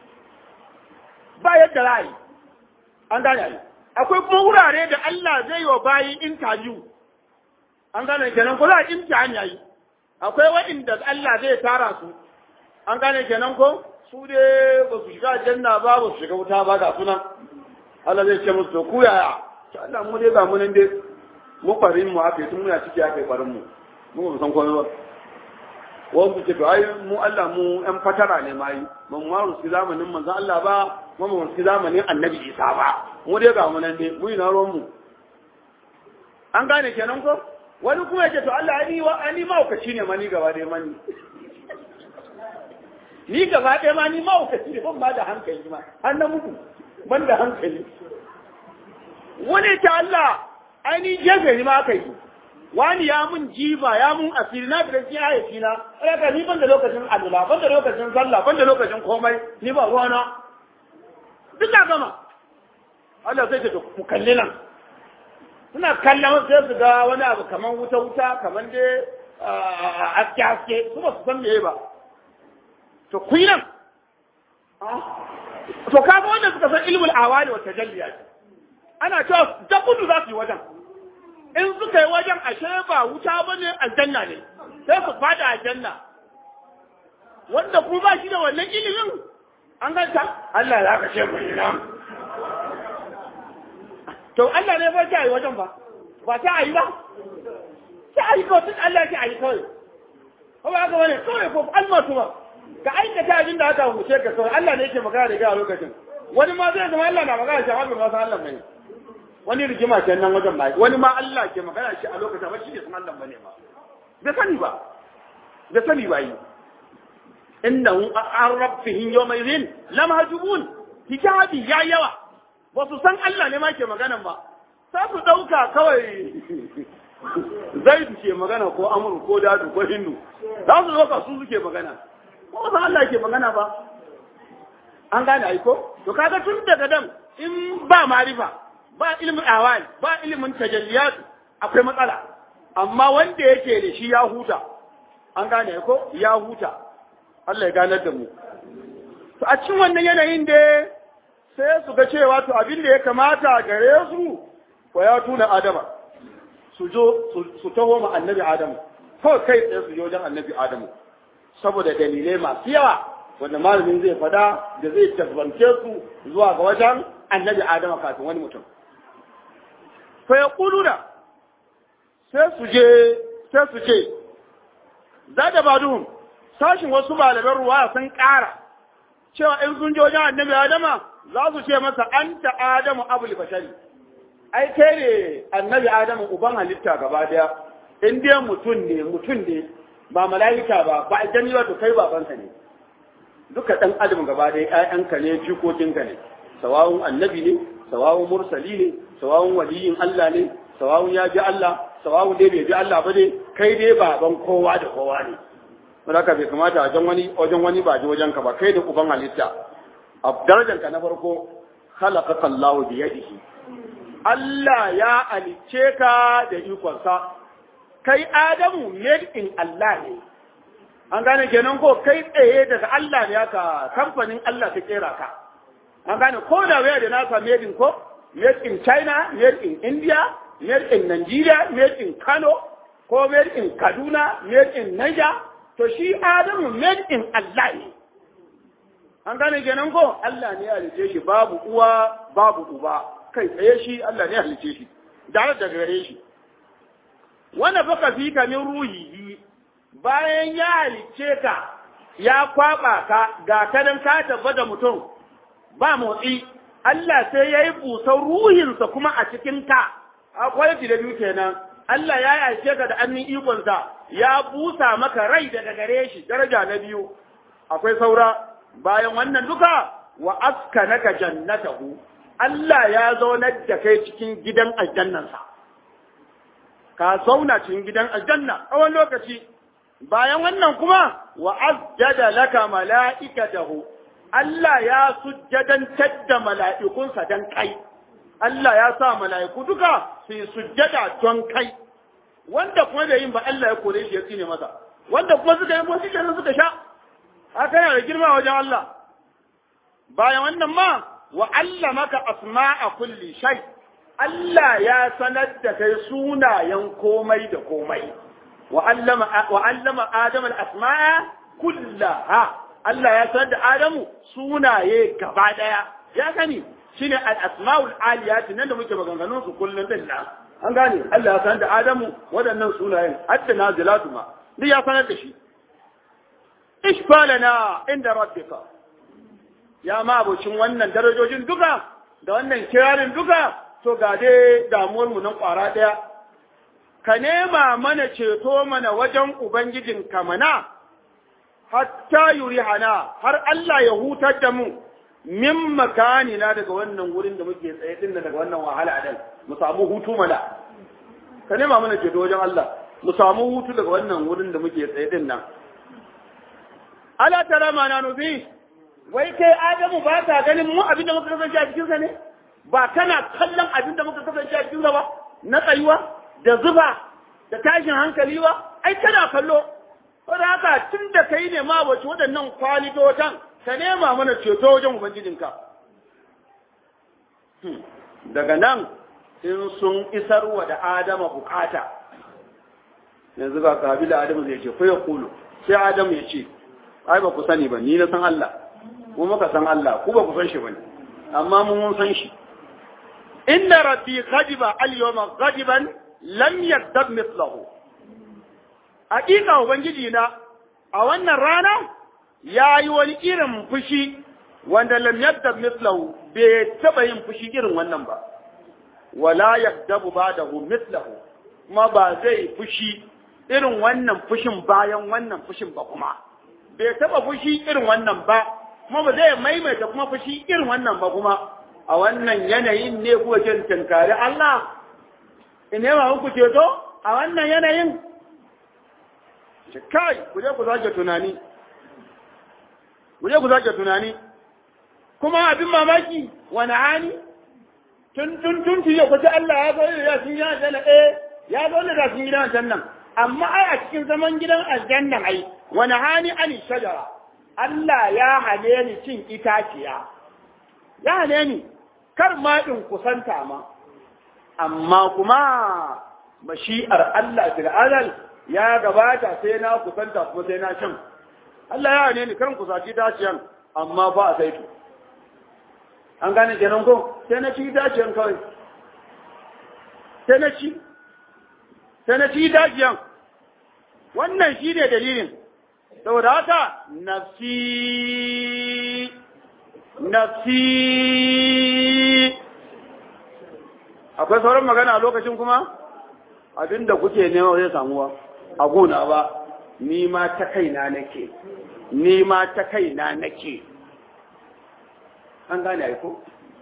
Speaker 3: ba yadda za a yi an gane yi akwai kuma wurare da Allah zai yi wa bayi interview an gane kenan ko za a imtihan yayi akwai waɗanda Allah zai tara su an gane kenan ko su dai ba su shiga janna ba ba su shiga wuta ba ga suna Allah zai ce musu to ku yaya Allah mu dai ba mu nan dai mu farin mu aka yi tun muna ciki aka yi farin mu mu ba san komai ba
Speaker 2: wanda ce to ai mu Allah mu ɗan fatara ne mai mun ma rusu zamanin manzon Allah ba mu mu rusu zamanin Annabi Isa ba mu dai ga mu nan ne mu ina ruwan mu an gane kenan ko wani kuma yake to Allah ai wa ani maukaci ne mani gaba dai mani ni gaba dai ma ni maukaci ne ban ba da hankali ma har na muku ban da hankali wani ta Allah ai ni jefe ni ma kai wani ya mun jiba ya mun asiri na da shi ayyaci na raka ni ban da lokacin Allah ban da lokacin sallah ban da lokacin komai ni ba ruwana duk da gama Allah zai ce ku kalle nan suna kallon sai su ga wani abu kaman wuta wuta kaman dai aske aske su ba su san meye ba to ku yi nan to kaga wanda suka san ilmul awali wa tajalliyat ana cewa da kudu za su yi wajen in suka yi wajen ashe ba wuta ba ne aljanna ne sai su fada aljanna wanda kuma ba shi da wannan ilimin an ganta Allah ya kashe mu ina to Allah ne ba ta yi wajen ba ba ta yi ba ta yi ko tun Allah ya yi kawai ko ba ga wani kawai ko almatu ba ka aikata abin da aka huce ka kawai Allah ne yake magana da ga lokacin wani ma zai zama Allah na magana shi Allah ba san Allah bane wani rigima ke nan wajen ba wani ma Allah ke magana shi a lokacin ba shi ne san Allah bane ba da sani ba da sani ba yi innahum an rabbihim yawma idhin lamahjubun hijabi ya yawa ba su san Allah ne ma ke magana ba sai su dauka kawai Zaidu ke magana ko Amru ko Dadu ko Hindu za su dauka su suke magana ko ba Allah ke magana ba an gane aiko to kaga tun daga dan in ba marifa ba ilimin awal ba ilimin tajalliyat akwai matsala amma wanda yake da shi ya huta an gane ko ya huta Allah ya ganar da mu to a cikin wannan yanayin da sai su ga cewa to abin da ya kamata gare su ko ya tuna Adama su jo su taho ma annabi Adamu ko kai tsaye su jo wajen annabi Adamu saboda dalilai masu yawa wanda malamin zai fada da zai tabbance su zuwa ga wajen annabi Adamu kafin wani mutum fa yaquluna sai su je sai su ce zada badum sashin wasu malaman ruwa sun ƙara cewa in sun je wajen annabi Adama za su ce masa anta Adamu abul bashari ai kai ne annabi Adamu uban halitta gaba daya in dai mutum ne mutum ne ba mala'ika ba ba aljanni ba to kai babanka ne duka dan adam gaba daya ƴaƴanka ne jikokinka ne sawawun annabi ne sawawun mursali ne sawawun waliyin Allah ne sawawun ya ji Allah sawawun dai bai ji Allah ba dai kai dai baban kowa da kowa ne saboda bai kamata a wajen wani wajen wani ba ji wajen ka ba kai da uban halitta a darajar ka na farko khalaqaka Allah bi yadihi Allah ya alice ka da ikonsa kai Adamu made in Allah ne an gane kenan ko kai tsaye daga Allah ne aka kamfanin Allah ta kera ka an gane ko da waya da nasa made in ko made in China made in India made in Nigeria made in Kano ko made in Kaduna made in Niger to shi Adamu made in Allah ne an gane kenan ko Allah ne ya halice shi babu uwa babu uba kai tsaye shi Allah ne ya halice shi da daga gare shi wanda baka fi ka min ruhi bayan ya halice ka ya kwaba ka ga kadan ka tabbata mutum ba motsi Allah sai yayi busar ruhinsa kuma a cikin ka akwai da biyu kenan Allah ya halice ka da annin ikon sa ya busa maka rai daga gare shi daraja na biyu akwai saura bayan wannan duka wa askanaka jannatahu Allah ya zaunar da kai cikin gidan aljannansa ka zauna cikin gidan aljanna tsawon lokaci bayan wannan kuma wa asjada laka mala'ikatahu Allah ya sujjadantar da mala'ikunsa dan kai Allah ya sa mala'iku duka su yi sujjada don kai wanda kuma da yin ba Allah ya kore shi ya tsine masa wanda kuma suka yi musu kenan suka sha haka yana da girma wajen Allah bayan wannan ma wa allamaka asma'a kulli shay Allah ya sanar da kai sunayen komai da komai wa allama wa allama Adam al-asma'a kullaha Allah ya sanar da Adamu sunaye gaba daya ya sani shine al-asma'ul aliyat nan da muke maganganun su kullun din nan an gane Allah ya sanar da Adamu waɗannan sunayen hatta nazilatu ma duk ya sanar da shi
Speaker 3: ishfalana inda rabbika ya ma abocin wannan darajojin duka da wannan kirarin duka to ga dai damuwar mu nan kwara daya ka nema mana ceto mana wajen ubangijin kamana hatta yurihana har Allah ya hutar da mu min makanina daga wannan wurin da muke tsaye din daga wannan wahala dan mu samu hutu mana ka nema mana ceto wajen Allah mu samu hutu daga wannan wurin da muke tsaye din nan ala tara ma na nubi wai kai Adamu ba ta ganin mu abin da muka kasance a cikin sa ne ba kana kallon abin da muka kasance a cikin sa ba na tsayuwa da zuba da tashin hankali ba ai kana kallo saboda haka tun da kai ne ma wace waɗannan kwalitotan ka nema mana ceto wajen ubangijinka daga nan in sun isar wa da Adama bukata yanzu ga kabila Adamu zai ce fa ya kulu sai Adamu ya ce ai ba ku sani ba ni na san Allah ku muka san Allah ku ba ku san shi bane amma mun mun san shi inna rabbi ghadiba al-yawma ghadiban lam yadab mithlahu hakika ubangiji na a wannan rana yayi wani irin fushi wanda lam yadab mithlahu bai taba yin fushi irin wannan ba wala yadabu ba'dahu mithlahu kuma ba zai fushi irin wannan fushin bayan wannan fushin ba kuma bai taba fushi irin wannan ba kuma ba zai maimaita kuma fushi irin wannan ba kuma a wannan yanayin ne kuwa jin tunkari Allah ine ma ku ceto a wannan yanayin kai ku je ku sake tunani ku je ku sake tunani kuma abin mamaki wani hani tun tun tun ya kuce Allah ya zo ya sun yana janna eh ya zo da sun gidan jannan amma ai a cikin zaman gidan aljanna ai wani hani ani shajara Allah ya hale ni cin itaciya ya hale ni kar ma in kusanta ma amma kuma mashi'ar Allah fil azal ya gabata sai na kusanta kuma sai na cin Allah ya hale ni kar kusaci itaciyan amma ba sai to an gane kenan ko sai na ci itaciyan kawai sai na ci sai na ci itaciyan wannan shi ne dalilin saboda haka nafsi nafsi akwai sauran magana a lokacin kuma abinda kuke nema zai samuwa a gona ba ni ma ta kaina nake ni ma ta kaina nake an gane aiko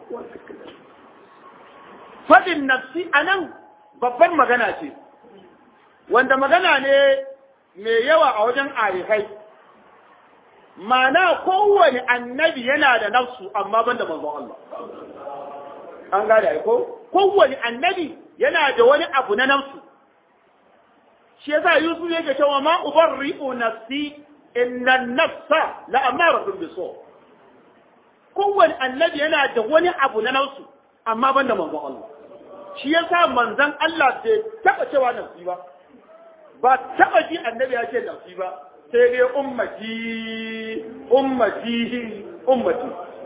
Speaker 3: fadin nafsi anan babban magana ce wanda magana ne mai yawa a wajen arifai mana kowane annabi yana da nafsu amma ban da manzon Allah an gane aiko kowane annabi yana da wani abu na nafsu shi yasa Yusuf yake cewa ma ubarri'u nafsi inna an-nafsa la amaratun bisu kowane annabi yana da wani abu na nafsu amma ban da manzon Allah shi yasa manzon Allah bai taba cewa nafsi ba ba taba ji annabi ya ce nafsi ba sai dai ummati ummati ummati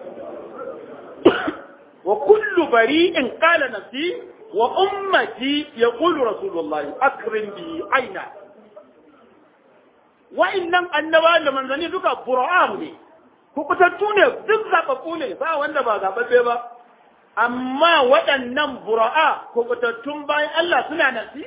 Speaker 3: wa kullu bari'in qala nafsi wa ummati yaqulu rasulullahi akrim bi aina wa innam annaba da manzani duka bura'am ne kukutattu ne duk zababbu ne ba wanda ba zababbe ba amma waɗannan bura'a kubutattun bayan Allah suna nasi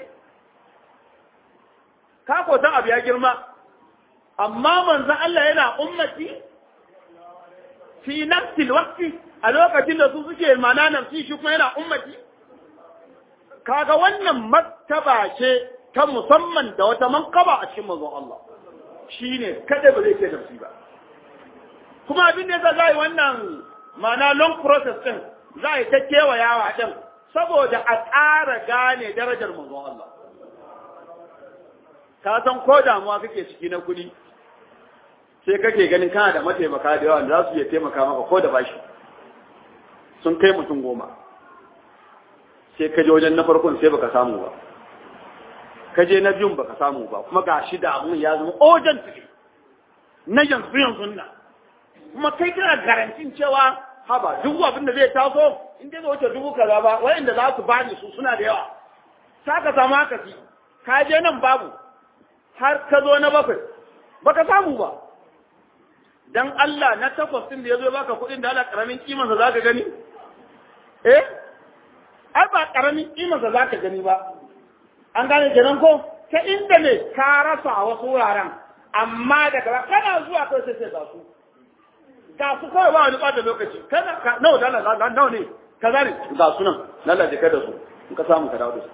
Speaker 3: ka ko san abu ya girma amma manzon Allah yana ummati fi nafsi alwaqti a lokacin da su suke mana nafsi shi kuma yana ummati kaga wannan martaba ce ta musamman da wata manqaba a cikin manzon Allah shine kada ba zai ce nafsi ba kuma abin da yasa zai wannan mana long process din zai ta kewayawa din saboda a ƙara gane darajar manzon Allah ka san ko damuwa kake ciki na kuɗi sai kake ganin kana da mataimaka da yawa da za su iya taimaka maka ko da bashi sun kai mutum goma sai ka je wajen na farkon sai baka samu ba ka je na biyun baka samu ba kuma ga shi da abun ya zama urgent na yanzu yanzu nan kuma kai kana garantin cewa haba duk abin da zai taso in dai ba wuce dubu kaza ba wayanda za su bani su suna da yawa saka samu haka fi ka je nan babu har ka zo na bakwai baka samu ba dan Allah na takwas din da yazo baka kuɗin da Allah karamin kimansa zaka gani eh ai ba karamin kimansa zaka gani ba an gane kenan ko ta inda ne ka rasa a wasu wuraren amma daga kana zuwa kai sai sai ga su ga su kawai ba wani ɓata lokaci kana ka nawa dala nawa ne kaza ne ga su nan lalla je kai da su in ka samu ka dawo da su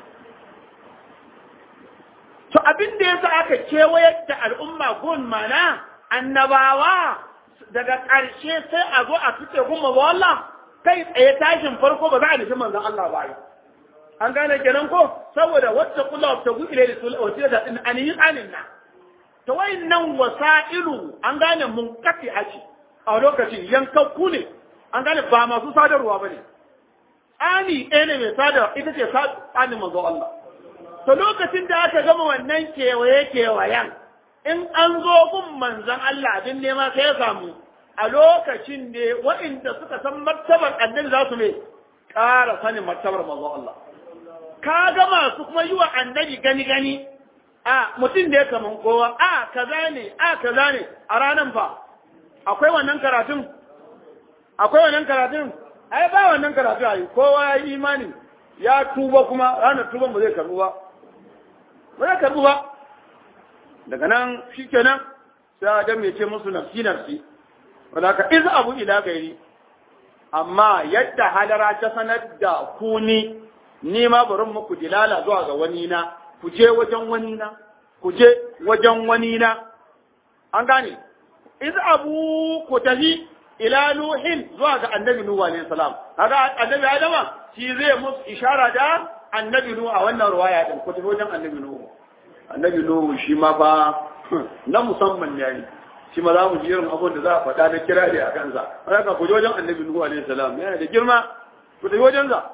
Speaker 3: to abin da yasa aka kewayar da al'umma gun mana annabawa daga ƙarshe sai a zo a fice gumma ba wallah kai tsaye tashin farko ba za a nufi manzon Allah ba yi an gane kenan ko saboda wacce kula ta guile da sulawati da din aniyin anin na to wayannan wasailu an gane munkati aci a lokacin yankakku ne an gane ba masu sadarwa bane ani ɗaya ne mai sadarwa ita ce tsanin manzon Allah to lokacin da aka gama wannan kewaye kewayen in an zo gun manzon Allah abin nema sai ya samu a lokacin ne waɗanda suka san martabar annabi za su ne ƙara sanin martabar manzon Allah ka ga masu kuma yi wa annabi gani gani a mutum da ya kaman kowa a kaza ne a kaza ne a ranan fa akwai wannan karatun akwai wannan karatun ai ba wannan karatu ai kowa ya yi imani ya tuba kuma ranar tuban ba zai karbu ba ba zai karbu ba daga nan shikenan sai Adam ya ce musu nafsi nafsi wala ka iz abu ila gairi amma yadda halara ta sanar da ku ni ni ma barin muku dilala zuwa ga wani na ku je wajen wani na ku je wajen wani na an gane iz abu ku tafi ila nuhin zuwa ga annabi nuhu alaihi salam kaga annabi adama shi zai musu ishara da annabi nuhu a wannan ruwaya din ku tafi wajen annabi nuhu annabi nuhu shi ma fa na musamman ne yayi shi ma za mu ji irin abin da za a faɗa na kira da a kansa haka ku je wajen annabi nuhu alaihi salam yana da girma ku tafi wajen sa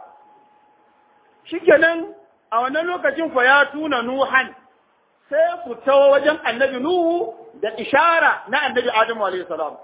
Speaker 3: shikenan a wannan lokacin fa ya tuna nuhan sai ku tawo wajen annabi nuhu da ishara na annabi adamu alaihi salam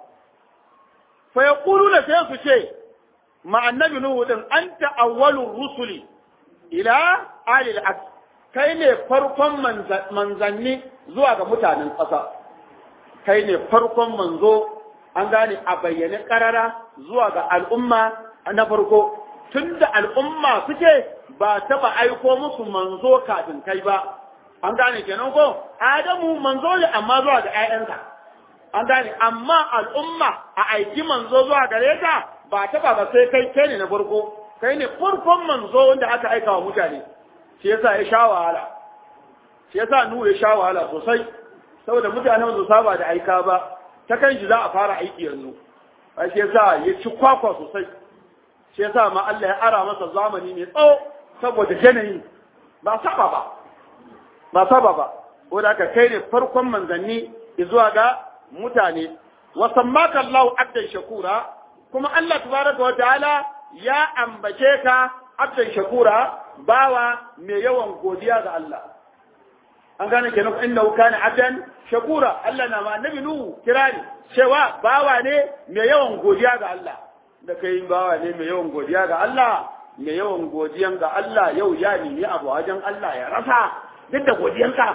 Speaker 3: fa yaquluna sai su ce ma annabi nuhu din anta awwalur rusuli ila alil ard kai ne farkon manzanni zuwa ga mutanen ƙasa kai ne farkon manzo an gane a bayyane karara zuwa ga al'umma na farko tunda al'umma suke ba taba aiko musu manzo kafin kai ba an gane kenan ko adamu manzo ne amma zuwa ga ƴaƴansa an gane amma al'umma a aiki manzo zuwa gare ta ba taba ba sai kai kai ne na farko kai ne farkon manzo wanda aka aika wa mutane shi yasa ya sha wahala shi yasa nuhu ya sha wahala sosai saboda mutane ba su saba da aika ba ta kan shi za a fara aiki yanzu a shi yasa ya ci kwakwa sosai shi yasa ma Allah ya ara masa zamani mai tsawo saboda yanayi ba saba ba ba saba ba wanda aka kai ne farkon manzanni zuwa ga mutane wa sammaka Allah abdan shakura kuma Allah tabaraka wa ta'ala ya ambace ka abdan shakura bawa mai yawan godiya ga Allah an gane kenan innahu kana abdan shakura Allah na ma annabi nuhu kirani cewa bawa ne mai yawan godiya ga Allah da kai bawa ne mai yawan godiya ga Allah mai yawan godiyan ga Allah yau ya nemi abu wajen Allah ya rasa duk da godiyanka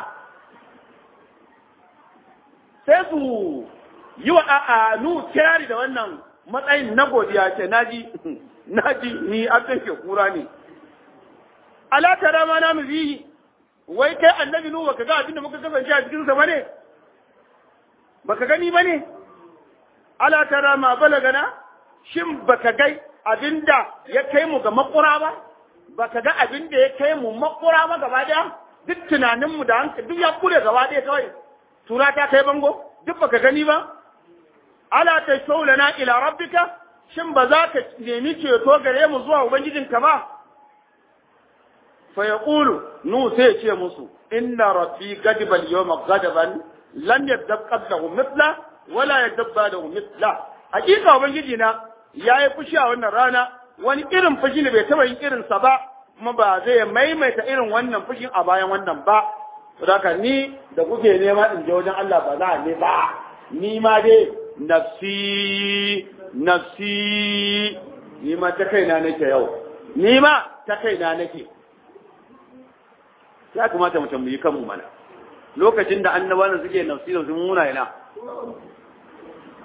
Speaker 3: sai su yi wa a'a nu kirari da wannan matsayin na godiya ce naji naji ni abdan shakura ne ala tara ma na muzi wai kai annabi nuhu baka ga abinda muka kasance a cikin sa bane baka gani bane ala tara ma balagana shin baka ga abinda ya kai mu ga makura ba baka ga abinda ya kai mu makura ba gaba daya duk tunanin mu da hankali duk ya kure gaba daya kawai tura ta kai bango duk baka gani ba ala tashawlana ila rabbika shin ba za ka nemi ceto gare mu zuwa ubangijinka ba فيقول نو سيتي مسو إن ربي غضب اليوم غضبا لم يغضب قبله مثله ولا يغضب بعده مثله حقيقة ubangiji na yayi fushi a wannan rana wani irin fushi ne bai taba yin irin sa ba kuma ba zai maimaita irin wannan fushin a bayan wannan ba saboda ni da kuke nema in je wajen Allah ba za ne ba ni ma dai nafsi nafsi ni ma ta kaina nake yau ni ma ta kaina nake ya kamata mu tambayi kanmu mana lokacin da annabawan suke nafsi da sun muna ina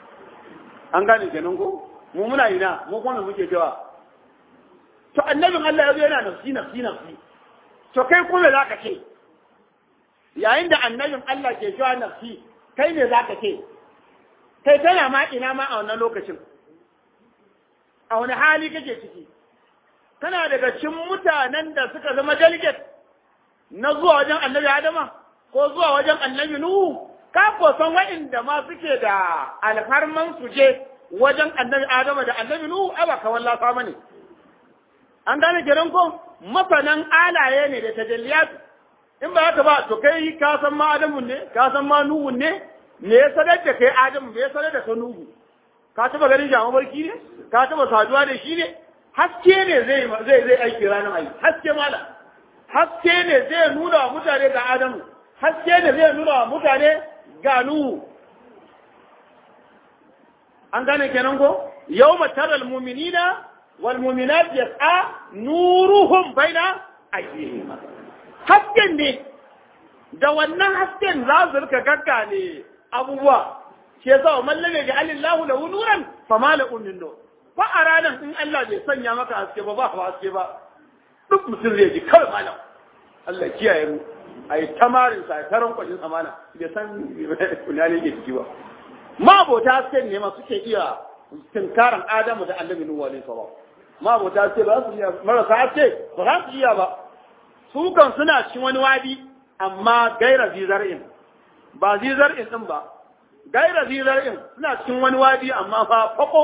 Speaker 3: an gane kenan ko mu muna ina mu kuma muke cewa to annabin Allah ya zo yana nafsi nafsi nafsi to kai kuma za ka ce yayin da annabin Allah ke cewa nafsi kai ne za ka ce kai tana ma ina ma a wannan lokacin a wani hali kake ciki kana daga cikin mutanen da suka zama delegate na zuwa wajen annabi Adama ko zuwa wajen annabi Nuhu ka ko san wa'inda ma suke da alfarman su je wajen annabi Adama da annabi Nuhu ai ba ka wallafa mane an gane kiran ko masanan alaye ne da tajalliyat in ba haka ba to kai ka san ma Adamu ne ka san ma Nuhu ne me ya sanar da kai Adamu me ya sanar da ka Nuhu ka taba ganin jama'a barki ne ka taba saduwa da shi ne haske ne zai zai zai aiki ranar ayi haske mala haske ne zai nuna wa mutane ga Adamu haske ne zai nuna wa mutane ga Nuhu an gane kenan ko yawma taral mu'minina wal mu'minat yas'a nuruhum baina aydihim hasken ne da wannan hasken za su rika gagga ne abubuwa shi yasa wa mallame ga Allahu lahu nuran fama lahu min nur fa a ranar in Allah bai sanya maka haske ba ba haske ba duk mutum zai ji kawai malam Allah kiyaye mu ai tamarin sa taron kwajin amana bai san kuna ne ke ciki ba ma bota haske ne ma suke iya tinkaran Adamu da Annabi Nuhu alaihi salam ma bota haske ba su iya marasa haske ba za su iya ba su kan suna cikin wani wadi amma gaira zizar'in ba zizar'in din ba gaira zizar'in suna cikin wani wadi amma fa fako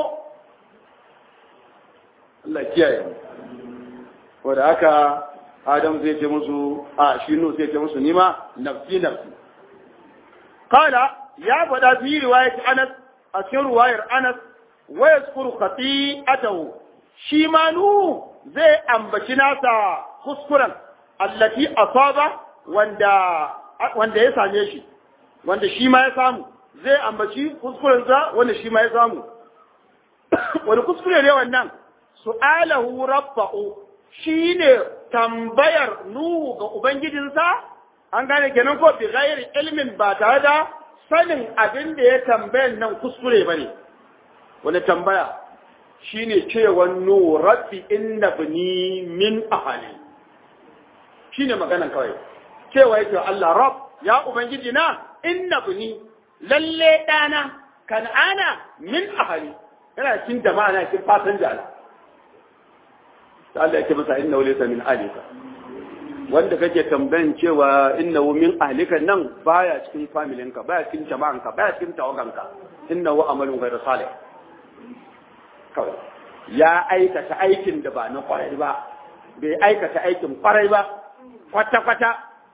Speaker 3: Allah kiyaye wanda haka Adam zai ce musu a shi nu zai ce musu nima nafsi nafsi qala ya fada fi riwayat Anas a cikin riwayar Anas wa yazkuru khati'atahu shi ma nu zai ambaci nasa kuskuren allati asaba wanda wanda ya same shi wanda shi ma ya samu zai ambaci kuskuren sa wanda shi ma ya samu wani kuskure ne wannan su'alahu rabbahu shine tambayar Nuhu ga ubangijinsa an gane kenan ko bi ghairi ilmin ba tare da sanin abin da ya tambayan nan kuskure bane wani tambaya shine cewa Nuhu rabbi inna bani min ahli shine maganan kawai cewa yake Allah rabb ya ubangiji na inna bani lalle dana kan'ana min ahli yana cikin jama'a na cikin fatan jala Allah ya ce masa innahu laysa min ahlika wanda kake tambayan cewa innahu min ahlika nan baya cikin familinka baya cikin jama'anka baya cikin tawaganka innahu amalun ghayr salih kawai ya aikata aikin da ba na kwarai ba bai aikata aikin kwarai ba kwata kwata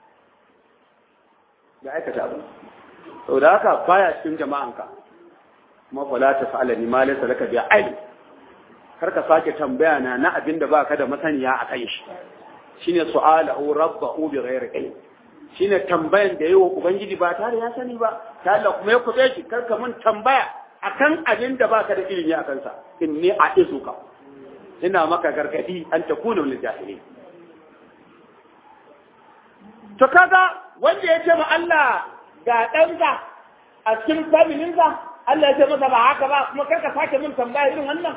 Speaker 3: bai aikata abu saboda haka baya cikin jama'anka kuma fala ta fa'alani ma laysa laka bi ilm karka sake tambaya na na abin da baka da masaniya a kai shi shine su'alahu rabbahu bi ghairi ilm shine tambayan da yayi ubangiji ba tare ya sani ba ta Allah kuma ya kube shi karka mun tambaya akan abin da baka da ilimi akan sa inni a'izuka ina maka gargadi an takuna lil jahilin to kaga wanda ya ce ma Allah ga ɗansa a cikin familinsa Allah ya ce masa ba haka ba kuma karka sake mun tambaya irin wannan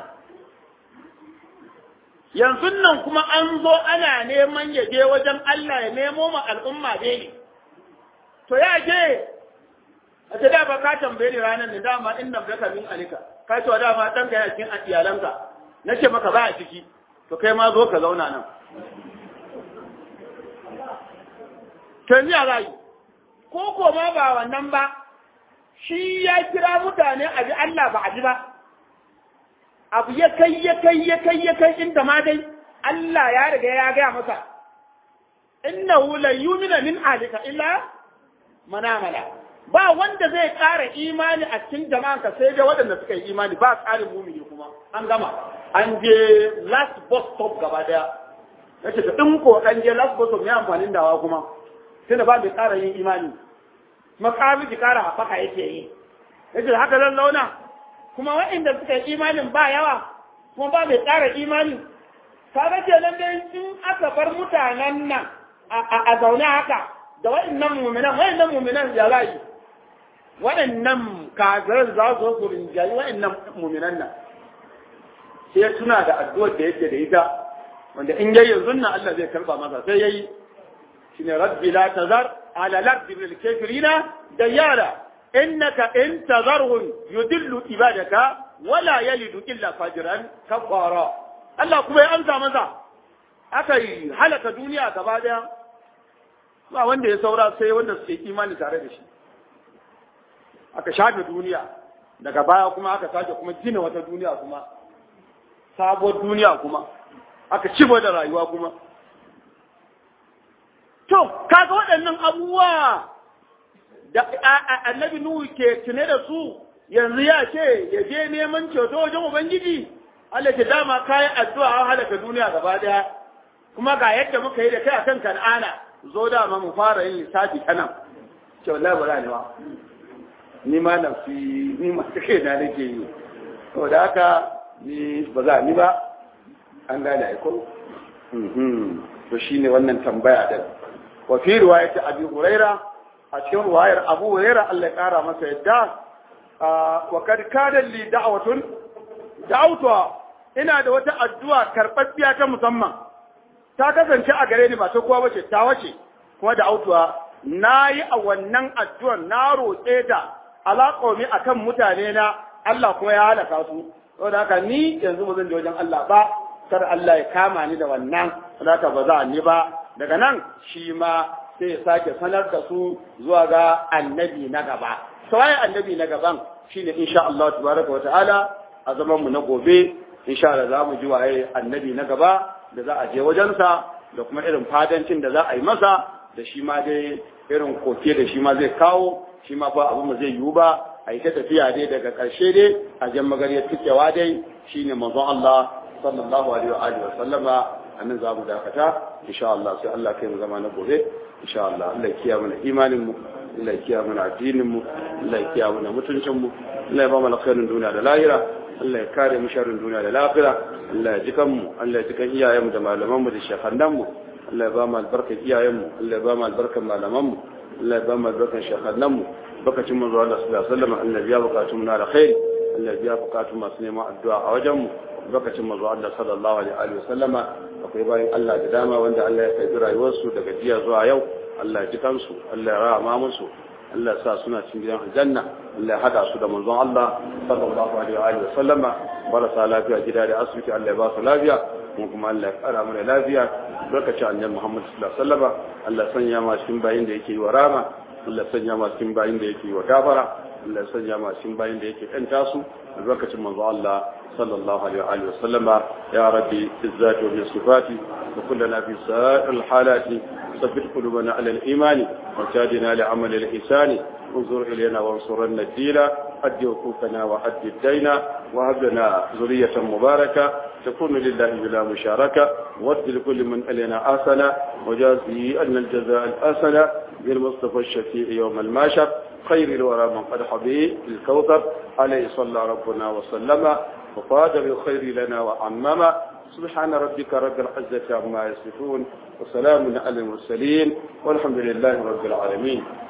Speaker 3: yanzu nan kuma an zo ana neman ya je wajen Allah ya nemo ma al'umma ne to ya je a ce da ba ka tambaye ni ranar da dama inda baka min alika ka ce dama dan ga cikin iyalanka nace maka ba a ciki to kai ma zo ka zauna nan to ni a rayu ko ko ma ba wannan ba shi ya kira mutane a bi Allah ba a ji ba abu ya kai ya kai ya kai ya kai inda ma dai Allah ya riga ya gaya masa innahu la yu'minu min ahlika illa man amala ba wanda zai ƙara imani a cikin jama'anka sai dai waɗanda suka yi imani ba ƙarin mumini kuma an gama an je last bus stop gaba daya yace to din ko an je last bus stop ne amfanin dawa kuma sai da ba mai ƙara yin imani makabi ki ƙara hafaka yake yi yace haka zan launa kuma waɗanda suka yi imanin ba yawa kuma ba mai ƙara imani kaga kenan dai in aka bar mutanen nan a zaune haka da waɗannan mu'minan waɗannan mu'minan ya rayu waɗannan kafiran za su su rinjayi waɗannan mu'minan nan sai tuna da addu'ar da yake da ita wanda in yayi yanzu nan Allah zai karba masa sai yayi shine rabbi la tazar ala al-ardi bil kafirina dayara innaka in tazarhum yudillu ibadaka wala yalidu illa fajiran kafara Allah kuma ya amsa masa aka yi halaka duniya gaba daya ba wanda ya saura sai wanda suke imani tare da shi aka shafe duniya daga baya kuma aka sake kuma gina wata duniya kuma sabuwar duniya kuma aka ci da rayuwa kuma to kaga waɗannan abubuwa da annabi Nuhu ke tune da su yanzu ya ce ya je neman ceto wajen Ubangiji Allah ke dama kayan addu'a an halaka duniya gaba daya kuma ga yadda muka yi da kai akan Kan'ana zo dama mu fara yin lissafi kana ce wallahi ba ne ba ni ma nafsi ni ma take na nake yi to da haka ni ba za ni ba an gane ai ko mhm to shine wannan tambaya din wa fi riwayat Abi Hurairah a cikin riwayar Abu Hurairah Allah ya kara masa yadda wa kad kana li da'watun da'awtu ina da wata addu'a karbabbiya ta musamman ta kasance a gare ni ba ta kowa bace ta wace kuma da'awtuwa nayi a wannan addu'ar na roƙe ta alaƙomi akan mutane na Allah kuma ya halaka su saboda haka ni yanzu ba zan je wajen Allah ba kar Allah ya kama ni da wannan saboda ba za ni ba daga nan shi ma sai ya sake sanar da su zuwa ga annabi na gaba sai annabi na gaban shine insha Allah tabaraka wa ta'ala a zaman mu na gobe insha Allah za mu ji waye annabi na gaba da za a je wajensa da kuma irin fadancin da za a yi masa da shi ma dai irin koke da shi ma zai kawo shi ma fa abin mu zai yiwu ba a yi ta tafiya dai daga ƙarshe dai a jan magariyar tukewa dai shine manzon Allah sallallahu alaihi wa alihi wa sallama annan za mu dakata insha Allah sai Allah kai mu zama na gobe insha Allah Allah ya kiyaye mana imanin mu Allah ya kiyaye mana addinin mu Allah ya kiyaye mana mutuncin mu Allah ya ba mu alkhairin duniya da lahira Allah ya kare mu sharrin duniya da lahira Allah ya jikan mu Allah ya jikan iyayen mu da malaman mu da shekhannan mu Allah ya ba mu albarkar iyayen mu Allah ya ba mu albarkar malaman mu Allah ya ba mu albarkar shekhannan mu bakacin manzo Allah sallallahu alaihi wasallam Allah ya bukatun mu na alkhairi Allah ya bukatun masu neman addu'a a wajen mu lokacin manzo Allah sallallahu alaihi wa sallama akwai bayan Allah da dama wanda Allah ya kai rayuwarsu daga jiya zuwa yau Allah ya ji kansu Allah ya rahama musu Allah ya sa suna cikin gidan aljanna Allah ya hada su da manzon Allah sallallahu alaihi wa sallama barasa lafiya gida da asibiti Allah ya ba su lafiya mu kuma Allah ya kara mana lafiya lokacin annabi Muhammad sallallahu alaihi wa sallama Allah ya sanya ma cikin bayin da yake yi wa rama Allah ya sanya ma cikin bayin da yake yi wa gafara Allah ya sanya ma cikin bayin da yake kanta su lokacin manzo Allah صلى الله عليه وآله وسلم يا ربي بالذات وبالصفات وكلنا في سائر الحالات ثبت قلوبنا على الإيمان وجادنا لعمل الإحسان انظر إلينا وانصرنا الدين أد وقوفنا وأد الدين وهب لنا ذرية مباركة تكون لله بلا مشاركة واد لكل من إلينا آسنا وجازي أن الجزاء الآسنا بالمصطفى الشفيع يوم الماشر خير الورى من قد حبيه الكوثر عليه صلى ربنا وسلم وفاد بالخير لنا وعمما سبحان ربك رب العزة عما يصفون وسلام على المرسلين والحمد لله رب العالمين